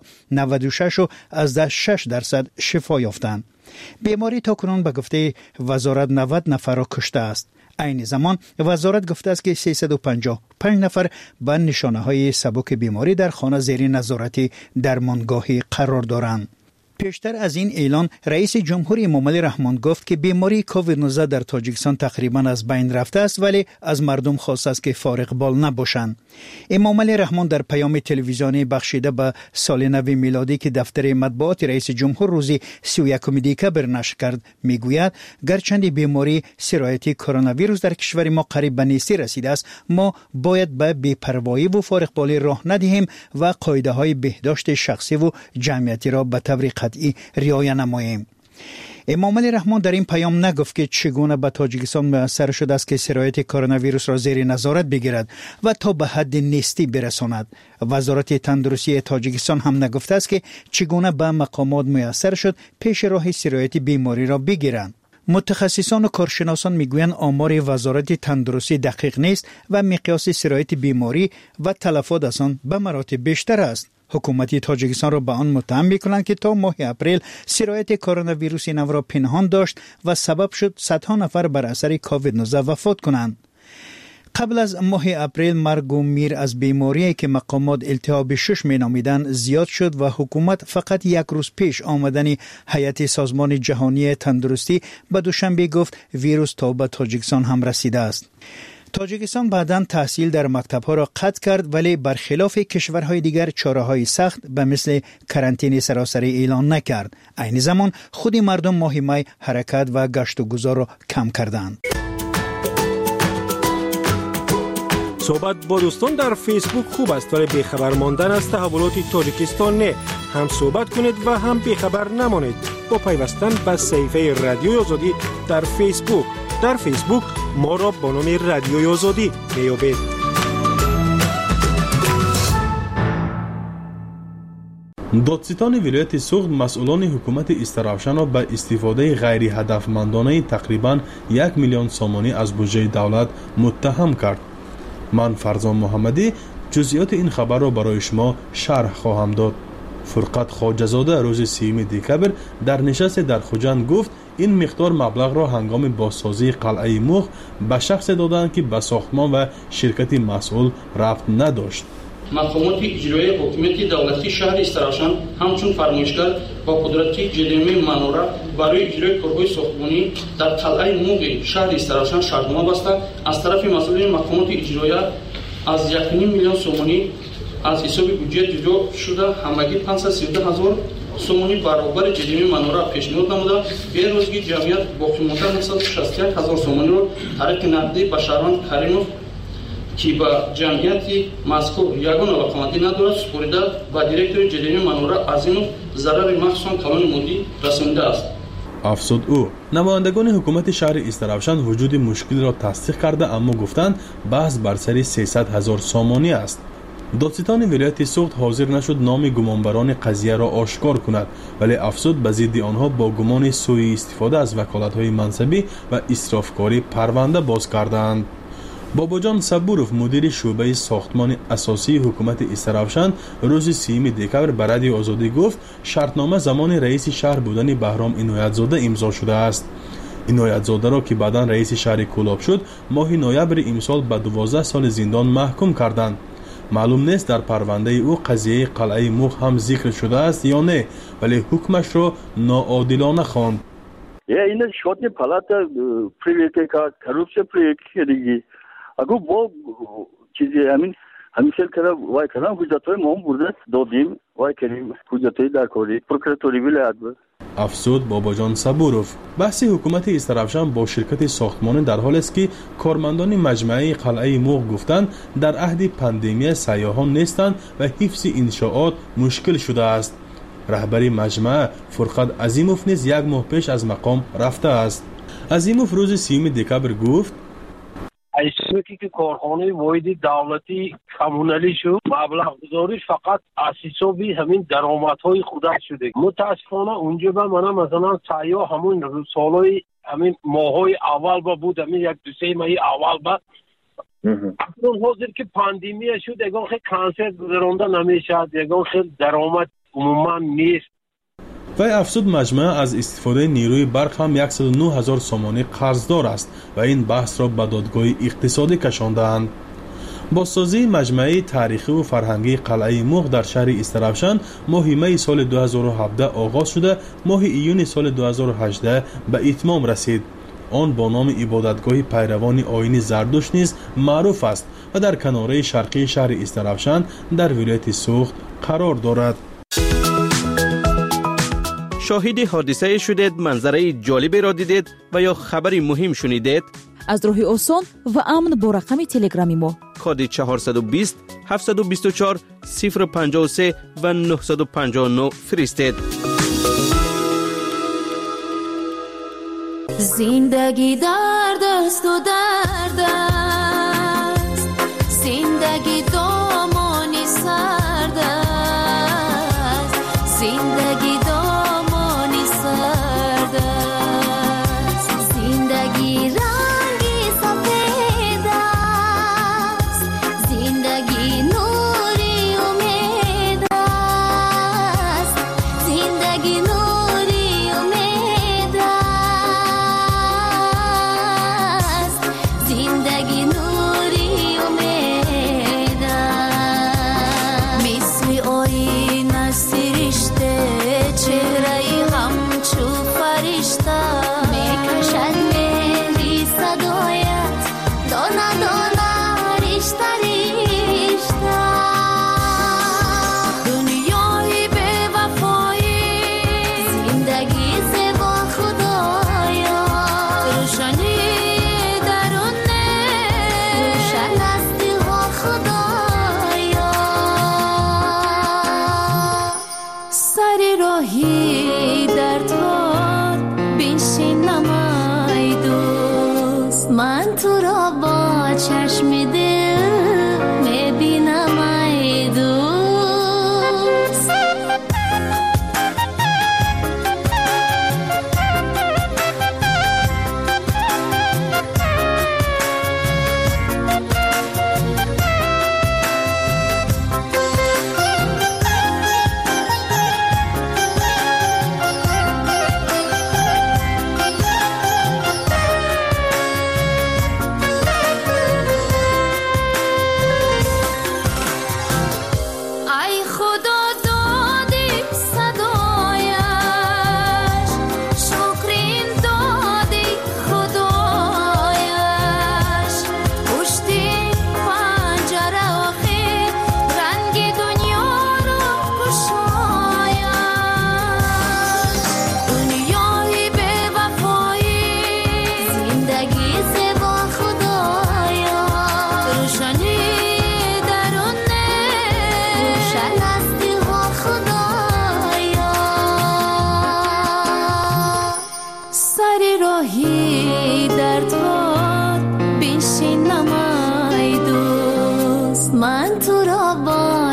96.6% شفا یافتند. بیماری تاکنون به گفته وزارت 90 نفر را کشته است. عین زمان وزارت گفته است که 355 نفر با نشانه‌های سبک بیماری در خانه زیر نظارت درمانگاهی قرار دارند. پیشتر از این اعلان رئیس جمهوری امام رحمان گفت که بیماری کووید 19 در تاجیکستان تقریبا از بین رفته است، ولی از مردم خواست است که فارغ بال نباشند. امام رحمان در پیام تلویزیونی بخشیده به سال نو میلادی که دفتر مطبوعات رئیس جمهور روز 31 دکبر نشر کرد میگوید گرچند بیماری سرایت کرونا ویروس در کشور ما قریب به نیستی رسیده است، ما باید به بی‌پروایی و فارغ بالی راه ندهیم و قاعده‌های بهداشت شخصی و جمعیتی را به طور قطعی رعایت نماییم. امام رحمان در این پیام نگفت که چگونه به تاجیکستان میسر شده است که سرایت کرونا ویروس را زیر نظارت بگیرد و تا به حد نیستی برساند. وزارت تندرستی تاجیکستان هم نگفته است که چگونه به مقامات میسر شد پیش راه سرایت بیماری را بگیرند. متخصصان و کارشناسان میگویند آمار وزارت تندرستی دقیق نیست و مقیاس سرایت بیماری و تلفات از آن به مراتب بیشتر است. حکومت تاجیکستان را به آن متهم می‌کنند که تا ماه اپریل سرایت کرونا ویروس نو را پنهان داشت و سبب شد صدها نفر بر اثر کووید 19 وفات کنند. قبل از ماه اپریل مرگ و میر از بیماری که مقامات التهاب شش مینامیدند زیاد شد و حکومت فقط یک روز پیش آمدن هیئت سازمان جهانی تندرستی به دوشنبه گفت ویروس تا به تاجیکستان هم رسیده است. تاجیکستان بعداً تحصیل در مکتب‌ها را قطع کرد، ولی برخلاف کشورهای دیگر چاره‌های سخت به مثل کرانتین سراسری اعلان نکرد. عین زمان خود مردم ماه می حرکت و گشت و گذار را کم کردند. صحبت با دوستان در فیسبوک خوب است، ولی بیخبر ماندن از تحولات تاجیکستان نه. هم صحبت کنید و هم بیخبر نمانید با پیوستن به صفحه رادیوی آزادی در فیسبوک. در فیسبوک ما را با نام رادیوی آزادی میابید. دادستان ولایت سوخت مسئولان حکومت استرافشان را به استفاده غیر هدفمندانه تقریبا 1 میلیون سامانی از بودجه دولت متهم کرد. من فرزان محمدی جزئیات این خبر را برای شما شرح خواهم داد. فرقت خواجه‌زاده روز 3 دکبر در نشست در خوجند گفت این مقدار مبلغ را هنگام بازسازی قلعه مخ به شخص دادند که به ساختمان و شرکت مسئول ربط نداشت. مقامات اجرایی حکومت دولتی شهر استرافشان همچون فرمایشگر با قدرت جدیمی منوره برای اجرای کارهای ساختمانی در قلعه مخ شهر استرافشان شرطنامه بسته از طرف مسئولین مقامات اجرایی از 1.5 میلیون سومانی از حساب بودجه جدا شده همگی 532,000 سومانی برابر جدیمی منوره پیشنهاد نموده. به روزگی جمعیت باقی مانده 961,000 سومانی را تحریک نقدی به شهروند کریموف که با جمعیت مذکور یگان علاقمندی ندارد سپرده و دیرکتور جدیمی منوره عظیموف ضرر مخصوصا کلان مودی رسانده است. افزود او نمایندگان حکومت شهر استرافشان وجود مشکل را تصدیق کرده اما گفتند بحث بر سر 300,000 سامانی است. دادستان ولایت سوخت حاضر نشد نام گمانبران قضیه را آشکار کند ولی افزود به ضد آنها با گمان سوء استفاده از وکالت‌های منصبی و اسرافکاری پرونده باز کردند. باباجان صبوروف مدیر شعبه ساختمان اساسی حکومت استرافشان روز 3 دکبر به رادیو آزادی گفت شرطنامه زمان رئیس شهر بودن بهرام عنایت‌زاده امضا شده است. عنایت‌زاده را که بعداً رئیس شهر کولاب شد ماه نوامبر امسال به 12 سال زندان محکوم کردند. معلوم نیست در پرونده او قضیه قلعه مخ هم ذکر شده است یا نه ولی حکمش را ناعادلانه خواند. این شوتنی پالاتا پریویتی کا کروپشن پریویتی اگه با چیزی همیشه کرده وای کردم حجت‌های ما هم برده دادیم وای کردیم حجت‌های در کاری پروکراتوری ولایت بود. افزود باباجان صبوروف بحث حکومت استرافشان با شرکت ساختمان در حال است که کارمندان مجمعه قلعه مخ گفتند در عهد پاندمی سیاحان نیستند و حفظ انشاءات مشکل شده است. رهبری مجمع فرقت عظیموف نیز 1 ماه پیش از مقام رفته است. عظیموف روز 3 دکبر گفت ایسمی که کارخانه واحد دولتی کمونالی شد مبلغ گذاریش فقط از حسابی همین درآمدهای خودش شده. متاسفانه اونجا به من مثلا سیاه همون سالهای همین ماهای اول با بود همین 1-2 ماه اول با اون حاضر که پاندمی شد اگه خیلی کنسرت گذرانده نمیشد اگه خیلی درآمد عموما نیست. و افزود مجمع از استفاده نیروی برق هم 109,000 سامانی قرضدار است و این بحث را به دادگاه اقتصادی کشاندند. بازسازی مجمع تاریخی و فرهنگی قلعه مخ در شهر استرافشان ماه می سال 2017 آغاز شده ماه ایون سال 2018 به اتمام رسید. آن با نام عبادتگاه پیروان آیین زردشت نیز معروف است و در کناره شرقی شهر استرافشان در ولایت سوخت قرار دارد. شاهد حادثه شدید، منظره جالبی را دیدید و یا خبری مهم شنیدید؟ از راه آسان و امن با رقم تلگرامی ما کد 420 724 053 و 959 فرستید. زندگی در دست و درد است، زندگی دامانی سرد است، زندگی دامانی سرد است، زندگی رنگی سفید است، زندگی نوری امید است، زندگی نوری امید است، زندگی نوری امید است. مثل آینه سرشته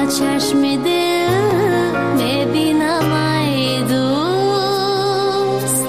چشم دل میبینم ای دوست.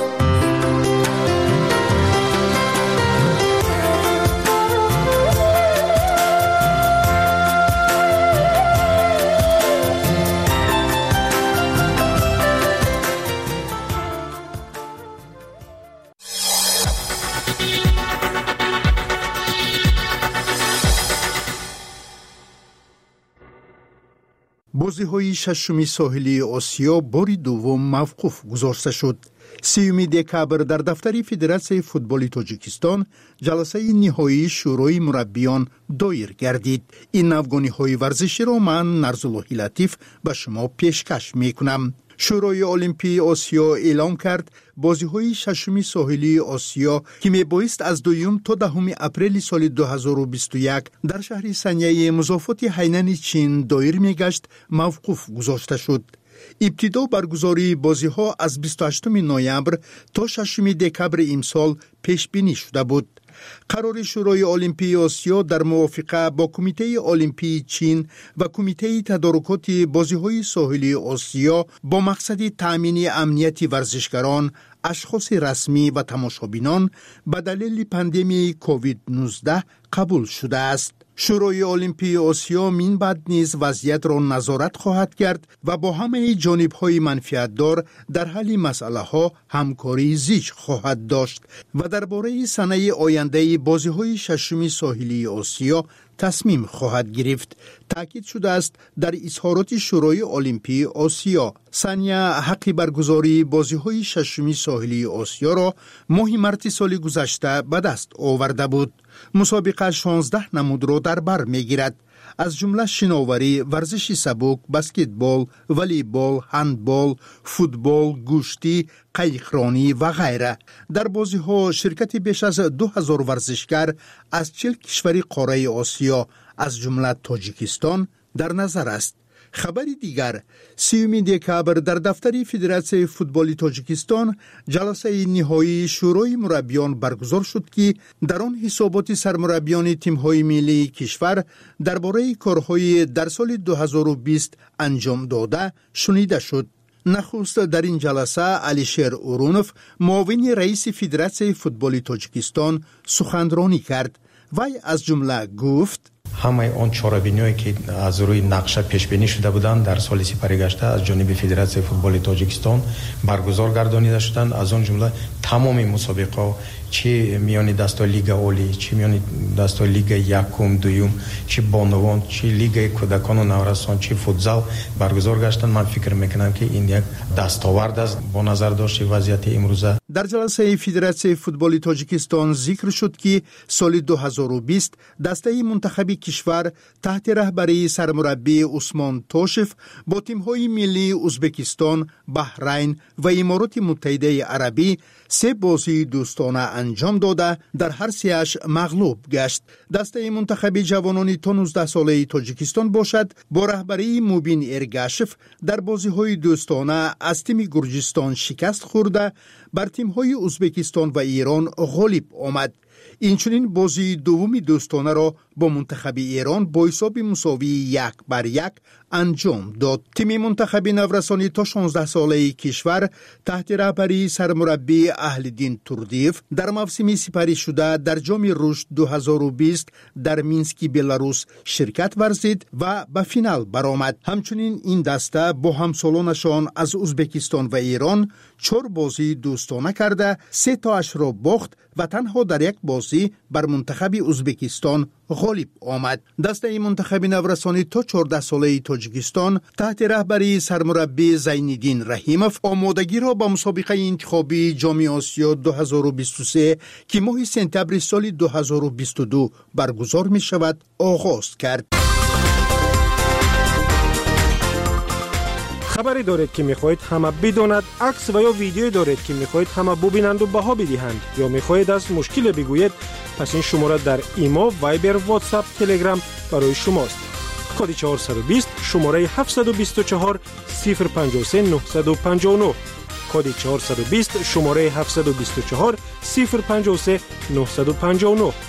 بازی‌های ششمی ساحلی آسیا باری دوم موقوف گذاشته شد. 30 دکبر در دفتر فدراسیون فوتبال تاجیکستان جلسه نهایی شورای مربیان دایر گردید. این نوگانی‌های ورزشی را من نرزالله لطیف به شما پیشکش می‌کنم. شورای المپی آسیا اعلام کرد بازی‌های ششمی ساحلی آسیا که میبایست از 2 تا 10 اپریل سال 2021 در شهر سنیه مضافات هینان چین دایر میگشت موقوف گذاشته شد. ابتدا برگزاری بازی‌ها از 28 نوامبر تا 6 دکبر امسال پیش بینی شده بود. قرار شورای المپی آسیا در موافقه با کمیته المپی چین و کمیته تدارکات بازی‌های ساحلی آسیا با مقصد تأمین امنیت ورزشکاران، اشخاص رسمی و تماشابینان به دلیل پاندمی کووید 19 قبول شده است. شورای المپی آسیا من بعد نیز وضعیت را نظارت خواهد کرد و با همه جانب‌های منفعت‌دار در حل مسئله‌ها همکاری زیج خواهد داشت و درباره سنه آینده بازی‌های ششمی ساحلی آسیا تصمیم خواهد گرفت. تاکید شده است در اظهارات شورای المپی آسیا. ثانیه حق برگزاری بازی‌های ششمی ساحلی آسیا را ماه مارس سال گذشته به دست آورده بود. مسابقه 16 نمود را در بر می‌گیرد، از جمله شناوری، ورزش سبک، بسکتبال، والیبال، هندبال، فوتبال، گوشتی، قایقرانی و غیره. در بازی‌ها شرکت بیش از 2000 ورزشکار از 40 کشور قاره آسیا از جمله تاجیکستان در نظر است. خبری دیگر، 30 دکبر در دفتر فدراسیون فوتبال تاجیکستان جلسه نهایی شورای مربیان برگزار شد که در آن حسابات سرمربیان تیم‌های ملی کشور درباره کارهای در سال 2020 انجام داده شنیده شد. نخست در این جلسه علیشیر اورونوف معاون رئیس فدراسیون فوتبال تاجیکستان سخنرانی کرد. وی از جمله گفت همه آن چاره‌بینی‌هایی که از روی نقشه پیش بینی شده بودند در سال سپری گشته از جانب فدراسیون فوتبال تاجیکستان برگزار گردانیده شدند. از آن جمله تمام مسابقه چه میان دستای لیگ عالی، چه میان دستای لیگ یکم، دوم، چه بانوان، چه لیگ کودکان و نوجوانان، چه فوتزال برگزار گشتند. من فکر میکنم که این یک دستاورد است با نظر داشت وضعیت امروزه. در جلسه فدراسیون فوتبال تاجیکستان ذکر شد که سال 2020 دسته منتخبی کشور تحت رهبری سرمربی عثمان توشف با تیم‌های ملی ازبکستان، بحرین و امارات متحده عربی 3 بازی دوستانه انجام داده در هر 3 مغلوب گشت. دسته منتخبی جوانان تا 19 ساله تاجیکستان باشد با رهبری موبین ارگاشف در بازی‌های دوستانه از تیم گرجستان شکست خورده بر تیم‌های ازبکستان و ایران غالب آمد. اینچنین بازی دومی دوستانه را با منتخب ایران با حساب مساوی 1-1 انجام داد. تیم منتخب نورسانی تا 16 ساله کشور تحت رهبری سرمربی اهل‌دین توردیف در موسم سپری شده در جام رشد 2020 در مینسک بلاروس شرکت ورزید و به فینال برآمد. همچنین این دسته با همسالانشان از ازبکستان و ایران 4 بازی دوستانه کرده 3 تاش را باخت و تنها در 1 بازی بر منتخب ازبکستان غالب آمد. دسته منتخب نورسانی تا 14 ساله تاجیکستان تحت رهبری سرمربی زینالدین رحیموف آمادگی را با مسابقه انتخابی جام آسیا 2023 که ماه سپتامبر سال 2022 برگزار می شود آغاز کرد. خبری دارید که میخواهید همه بداند، عکس و یا ویدیویی دارید که میخواهید همه ببینند و بها بدهند یا میخواهید از مشکل بگویید، پس این شماره در ایما، وایبر، واتساپ، تلگرام برای شماست. کد 420 شماره 724 053 959 کد 420 شماره 724 053 959.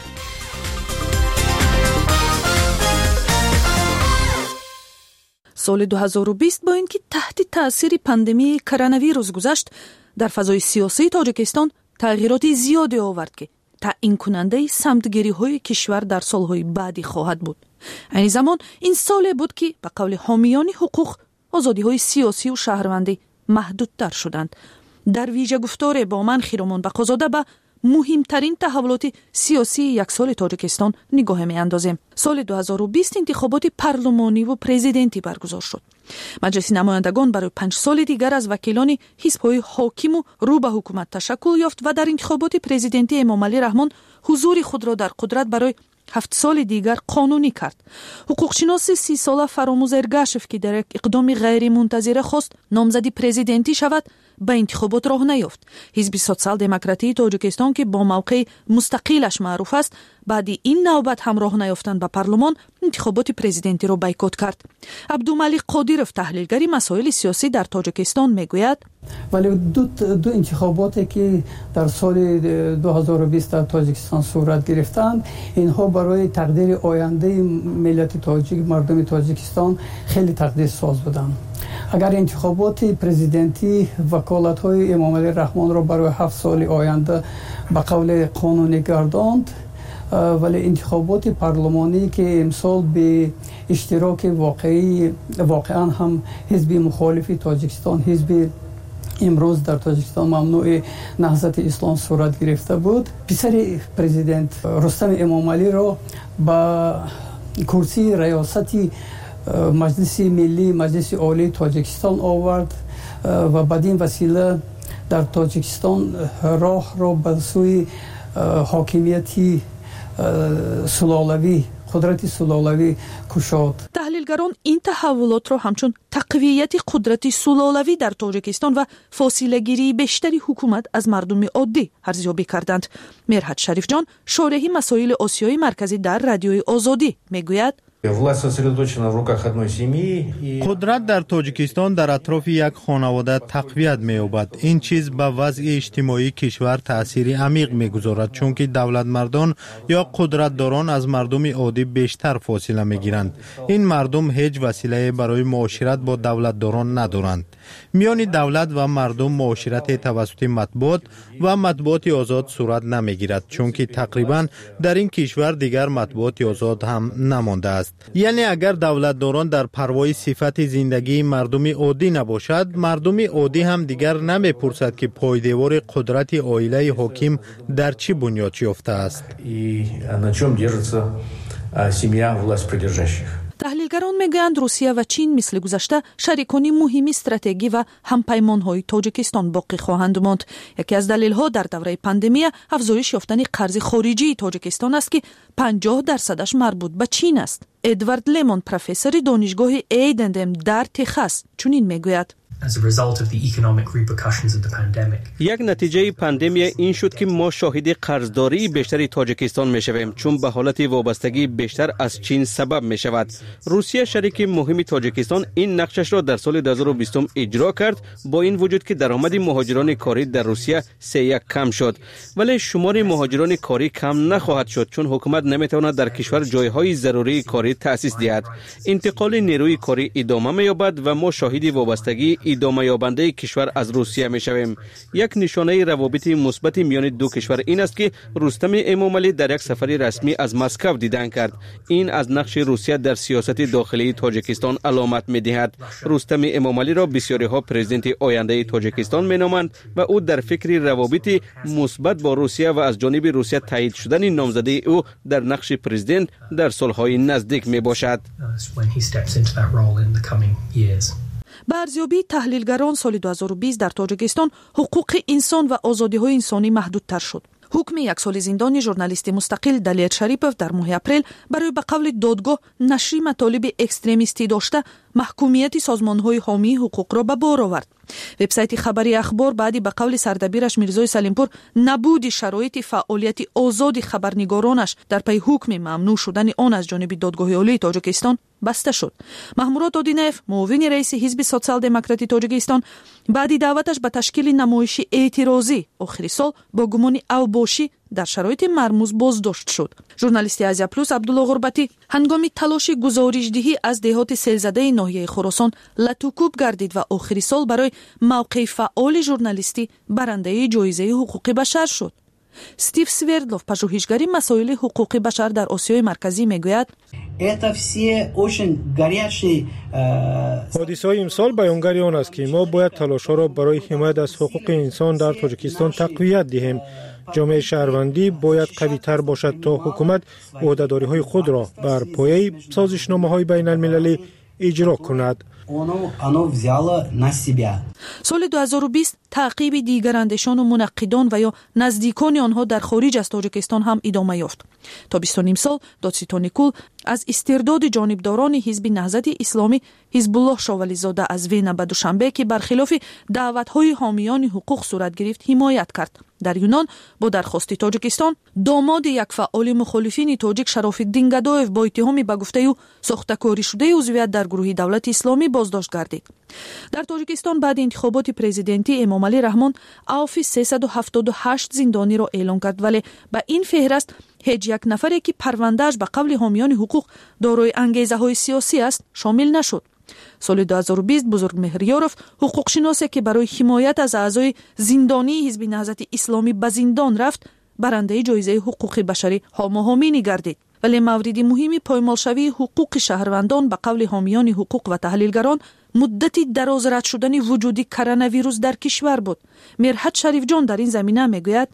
سال 2020 با اینکه تحت تاثیر پاندمی کرونا گذشت، در فضای سیاسی تاجیکستان تغییرات زیادی آورد که تعیین کننده سمتگیری‌های کشور در سالهای بعدی خواهد بود. این زمان این سال بود که به قول حامیان حقوق آزادی‌های سیاسی و شهروندی محدودتر شدند. در ویژه گفتار با من خیرمان بقازاده به مهمترین تحولات سیاسی یک سال تاجیکستان نگاه می اندازیم. سال 2020 انتخابات پارلمانی و پرزیدنتی برگزار شد. مجلس نمایندگان برای 5 سال دیگر از وکیلان حزب‌های حاکم و رو به حکومت تشکل یافت و در انتخابات پرزیدنتی امام علی رحمان حضور خود را در قدرت برای 7 سال دیگر قانونی کرد. حقوقشناس 30 ساله فراموز ارگاشف که در یک اقدام غیر منتظره خواست نامزدی پرزیدنتی شود، به انتخابات راه نیافت. حزب سوسیال دموکراتی تاجیکستان که با موقع مستقلش معروف است، بعد این نوبت هم راه نیافتن به پارلمان انتخابات پرزیدنتی را بایکوت کرد. عبدالملک قادیروف تحلیلگری مسائل سیاسی در تاجیکستان میگوید ولی دو انتخاباتی که در سال 2020 در تاجیکستان صورت گرفتند، اینها برای تقدیر آینده ملت تاجیک، مردم تاجیکستان خیلی تقدیر ساز بودند. اگر انتخابات پرزیدنتی وکالت‌های امام علی رحمان را برای 7 سال آینده به قول قانونی گرداند، ولی انتخابات پارلمانی که امسال به اشتراک واقعا هم حزب مخالف تاجیکستان، حزب امروز در تاجیکستان ممنوع نهضت اسلام صورت گرفته بود، پسر پرزیدنت رستم امام علی را به کرسی ریاستی مجلس ملی، مجلس عالی تاجیکستان آورد و بدین وسیله در تاجیکستان راه را به سوی حاکمیتی سلالوی، قدرت سلالوی کشاد. تحلیلگران این تحولات را همچون تقویت قدرت سلالوی در تاجیکستان و فاصله گیری بیشتری حکومت از مردم عادی ارزیابی کردند. مرحت شریف جان، شارح مسائل آسیای مرکزی در رادیوی آزادی میگوید قدرت در تاجیکستان در اطراف یک خانواده تقویت می‌یابد. این چیز به وضع اجتماعی کشور تأثیری عمیق می‌گذارد، چون که دولتمردان یا قدرتداران از مردم عادی بیشتر فاصله می‌گیرند. این مردم هیچ وسیله برای معاشرت با دولتداران ندارند. میان دولت و مردم معاشرت توسط مطبوعات و مطبوعات آزاد صورت نمی‌گیرد، چون که تقریباً در این کشور دیگر مطبوعات آزاد هم نمانده است. یعنی اگر دولتداران در پروای صفت زندگی مردم عادی نباشد، مردم عادی هم دیگر نمی‌پرسد که پایدیوار قدرت عائله حاکم در چه بنیاد یافته است. تحلیلگران میگویند روسیه و چین مثل گذشته شریکان مهم استراتژی و همپیمان‌های تاجیکستان باقی خواهند ماند. یکی از دلایل‌ها در دوره پاندمی افزایش یافتن قرض خارجی تاجیکستان است که 50% مربوط به چین است. ادوارد لیمون، پروفسور دانشگاه ایدندم در تگزاس، چنین میگوید: یک نتیجه پاندمی این شد که ما شاهد قرضداری بیشتری تاجیکستان می شویم، چون به حالت وابستگی بیشتر از چین سبب می شود. روسیه شریک مهم تاجیکستان این نقشش را در سال 2020 اجرا کرد، با این وجود که درآمد مهاجران کاری در روسیه 3-1 کم شد. ولی شمار مهاجران کاری کم نخواهد شد، چون حکومت نمی تواند در کشور جایهای ضروری کاری تأسیس دهد. انتقال نیروی کاری ادامه می یابد و ما شاهد وابستگی ادامه یابنده کشور از روسیه می شویم. یک نشانه روابط مثبت میان دو کشور این است که رستم امام علی در یک سفر رسمی از مسکو دیدن کرد. این از نقش روسیه در سیاست داخلی تاجیکستان علامت می دهد. رستم امام علی را بسیاری ها پرزیدنت آینده تاجیکستان می نامند و او در فکر روابط مثبت با روسیه و از جانب روسیه تایید شدن نامزدی او در نقش پرزیدنت در سالهای نزدیک می باشد. به ارزیابی تحلیلگران، سال 2020 در تاجیکستان حقوق انسان و آزادی‌های انسانی محدودتر شد. حکم 1 سال زندان ژورنالیست مستقل دلیر شریپوف در ماه اپریل برای به قول دادگاه نشر مطالب اکستریمیستی داشته محکومیت سازمان‌های حامی حقوق را به بار آورد. وبسایت خبری اخبار بعدی به قول سردبیرش میرزای سلیمپور نبود شرایط فعالیت آزاد خبرنگارانش در پی حکم ممنوع شدن آن از جانب دادگاه عالی تاجیکستان баста шуд. маҳмурод одинаев, муовини раиси ҳизби социал-демократии тоҷикистон, баъди даъваташ ба ташкили намоиши эътирозӣ охири сол бо гумони авбошӣ дар шароити мармуз боздошт шуд. журналисти Азия Плюс Абдулло Ғурбатӣ ҳангоми талоши гузоришдиҳӣ аз деҳоти селзадаи ноҳияи Хӯросон латукуб гардид ва охири сол барои мавқеи фаъоли журналистӣ барандаи ҷоизаи ҳуқуқи башар шуд. Стив Свердлов, пажӯҳишгари масоили ҳуқуқи башар дар Осиёи марказӣ, мегӯяд: ҳодисаҳои имсол баёнгари он аст ки мо бояд талошҳоро барои ҳимоят аз ҳуқуқи инсон дар Тоҷикистон тақвият диҳем. ҷомеаи шаҳрвандӣ бояд қавитар бошад то ҳукумат ӯҳдадориҳои худро бар пояи созишномаҳои байналмилалӣ иҷро кунад. соли 2020 таъқиби дигарандешону мунаққидон ва ё наздикони онҳо дар хориҷ аз Тоҷикистон ҳам идома ёфт. тобистони имсол додситони кул аз истирдоди ҷонибдорони ҳизби наҳзати исломӣ Ҳизбуллоҳ Шовализода аз Вена ба Душанбе ки бархилофи даъватҳои ҳомиёни ҳуқуқ сурат гирифт ҳимоят кард. дар Юнон бо дархости Тоҷикистон домоди як фаъоли мухолифини тоҷик Шарофиддин Гадоев бо иттиҳоми ба гуфтаи ӯ сохтакоришудаи узвият дар гурӯҳи давлати исломӣ боздошт гардид. дар Тоҷикистон баъди интихоботи президентӣ Эмомалӣ Раҳмон авфи 378 зиндониро эълон кард, вале ба ин феҳраст ҳеҷ як нафаре ки парвандааш ба қавли ҳомиёни ҳуқуқ дорои ангезаҳои сиёсӣ аст шомил нашуд. соли 2020 Бузургмеҳриёров, ҳуқуқшиносе ки барои ҳимоят аз аъзои зиндонии ҳизби наҳзати исломӣ ба зиндон рафт, барандаи ҷоизаи ҳуқуқи башарӣ Ҳомо Ҳоминӣ гардид. вале мавриди муҳими поймолшавии ҳуқуқи шаҳрвандон ба қавли ҳомиёни ҳуқуқ ва таҳлилгарон муддати дароз рад шудани вуҷуди коронавирус дар кишвар буд. Мерҳат Шарифҷон дар ин замина мегӯяд: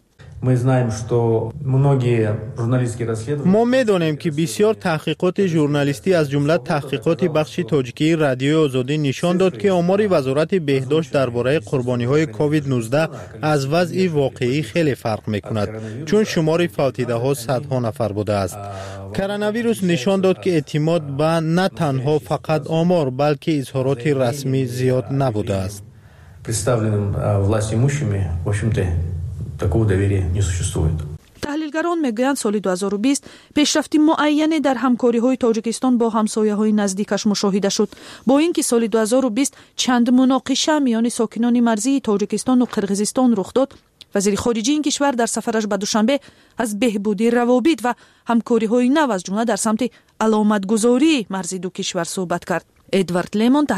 мо медонем ки бисёр таҳқиқоти журналистӣ аз ҷумла таҳқиқоти бахши тоҷикии радиои озодӣ нишон дод ки омори вазорати беҳдошт дар бораи қурбониҳои COVID-19 аз вазъи воқеӣ хеле фарқ мекунад, чун шумори фавтидаҳо садҳо нафар будааст. коронавирус нишон дод ки эътимод ба на танҳо фақат омор, балки изҳороти расмӣ зиёд набудааст. Такого доверия не существует. таҳлилгарон мегӯянд соли 2020 пешрафти муайяне дар ҳамкориҳои Тоҷикистон бо ҳамсояҳои наздикаш мушоҳида шуд. бо ин ки соли 2020 чанд муноқиша миёни сокинони марзии Тоҷикистону Қирғизистон рух дод, вазири хориҷии ин кишвар дар сафараш ба Душанбе аз беҳбудии равобит ва ҳамкориҳои нав аз ҷумла дар самти аломатгузории марзи ду кишвар суҳбат кард. Эдвард Лемон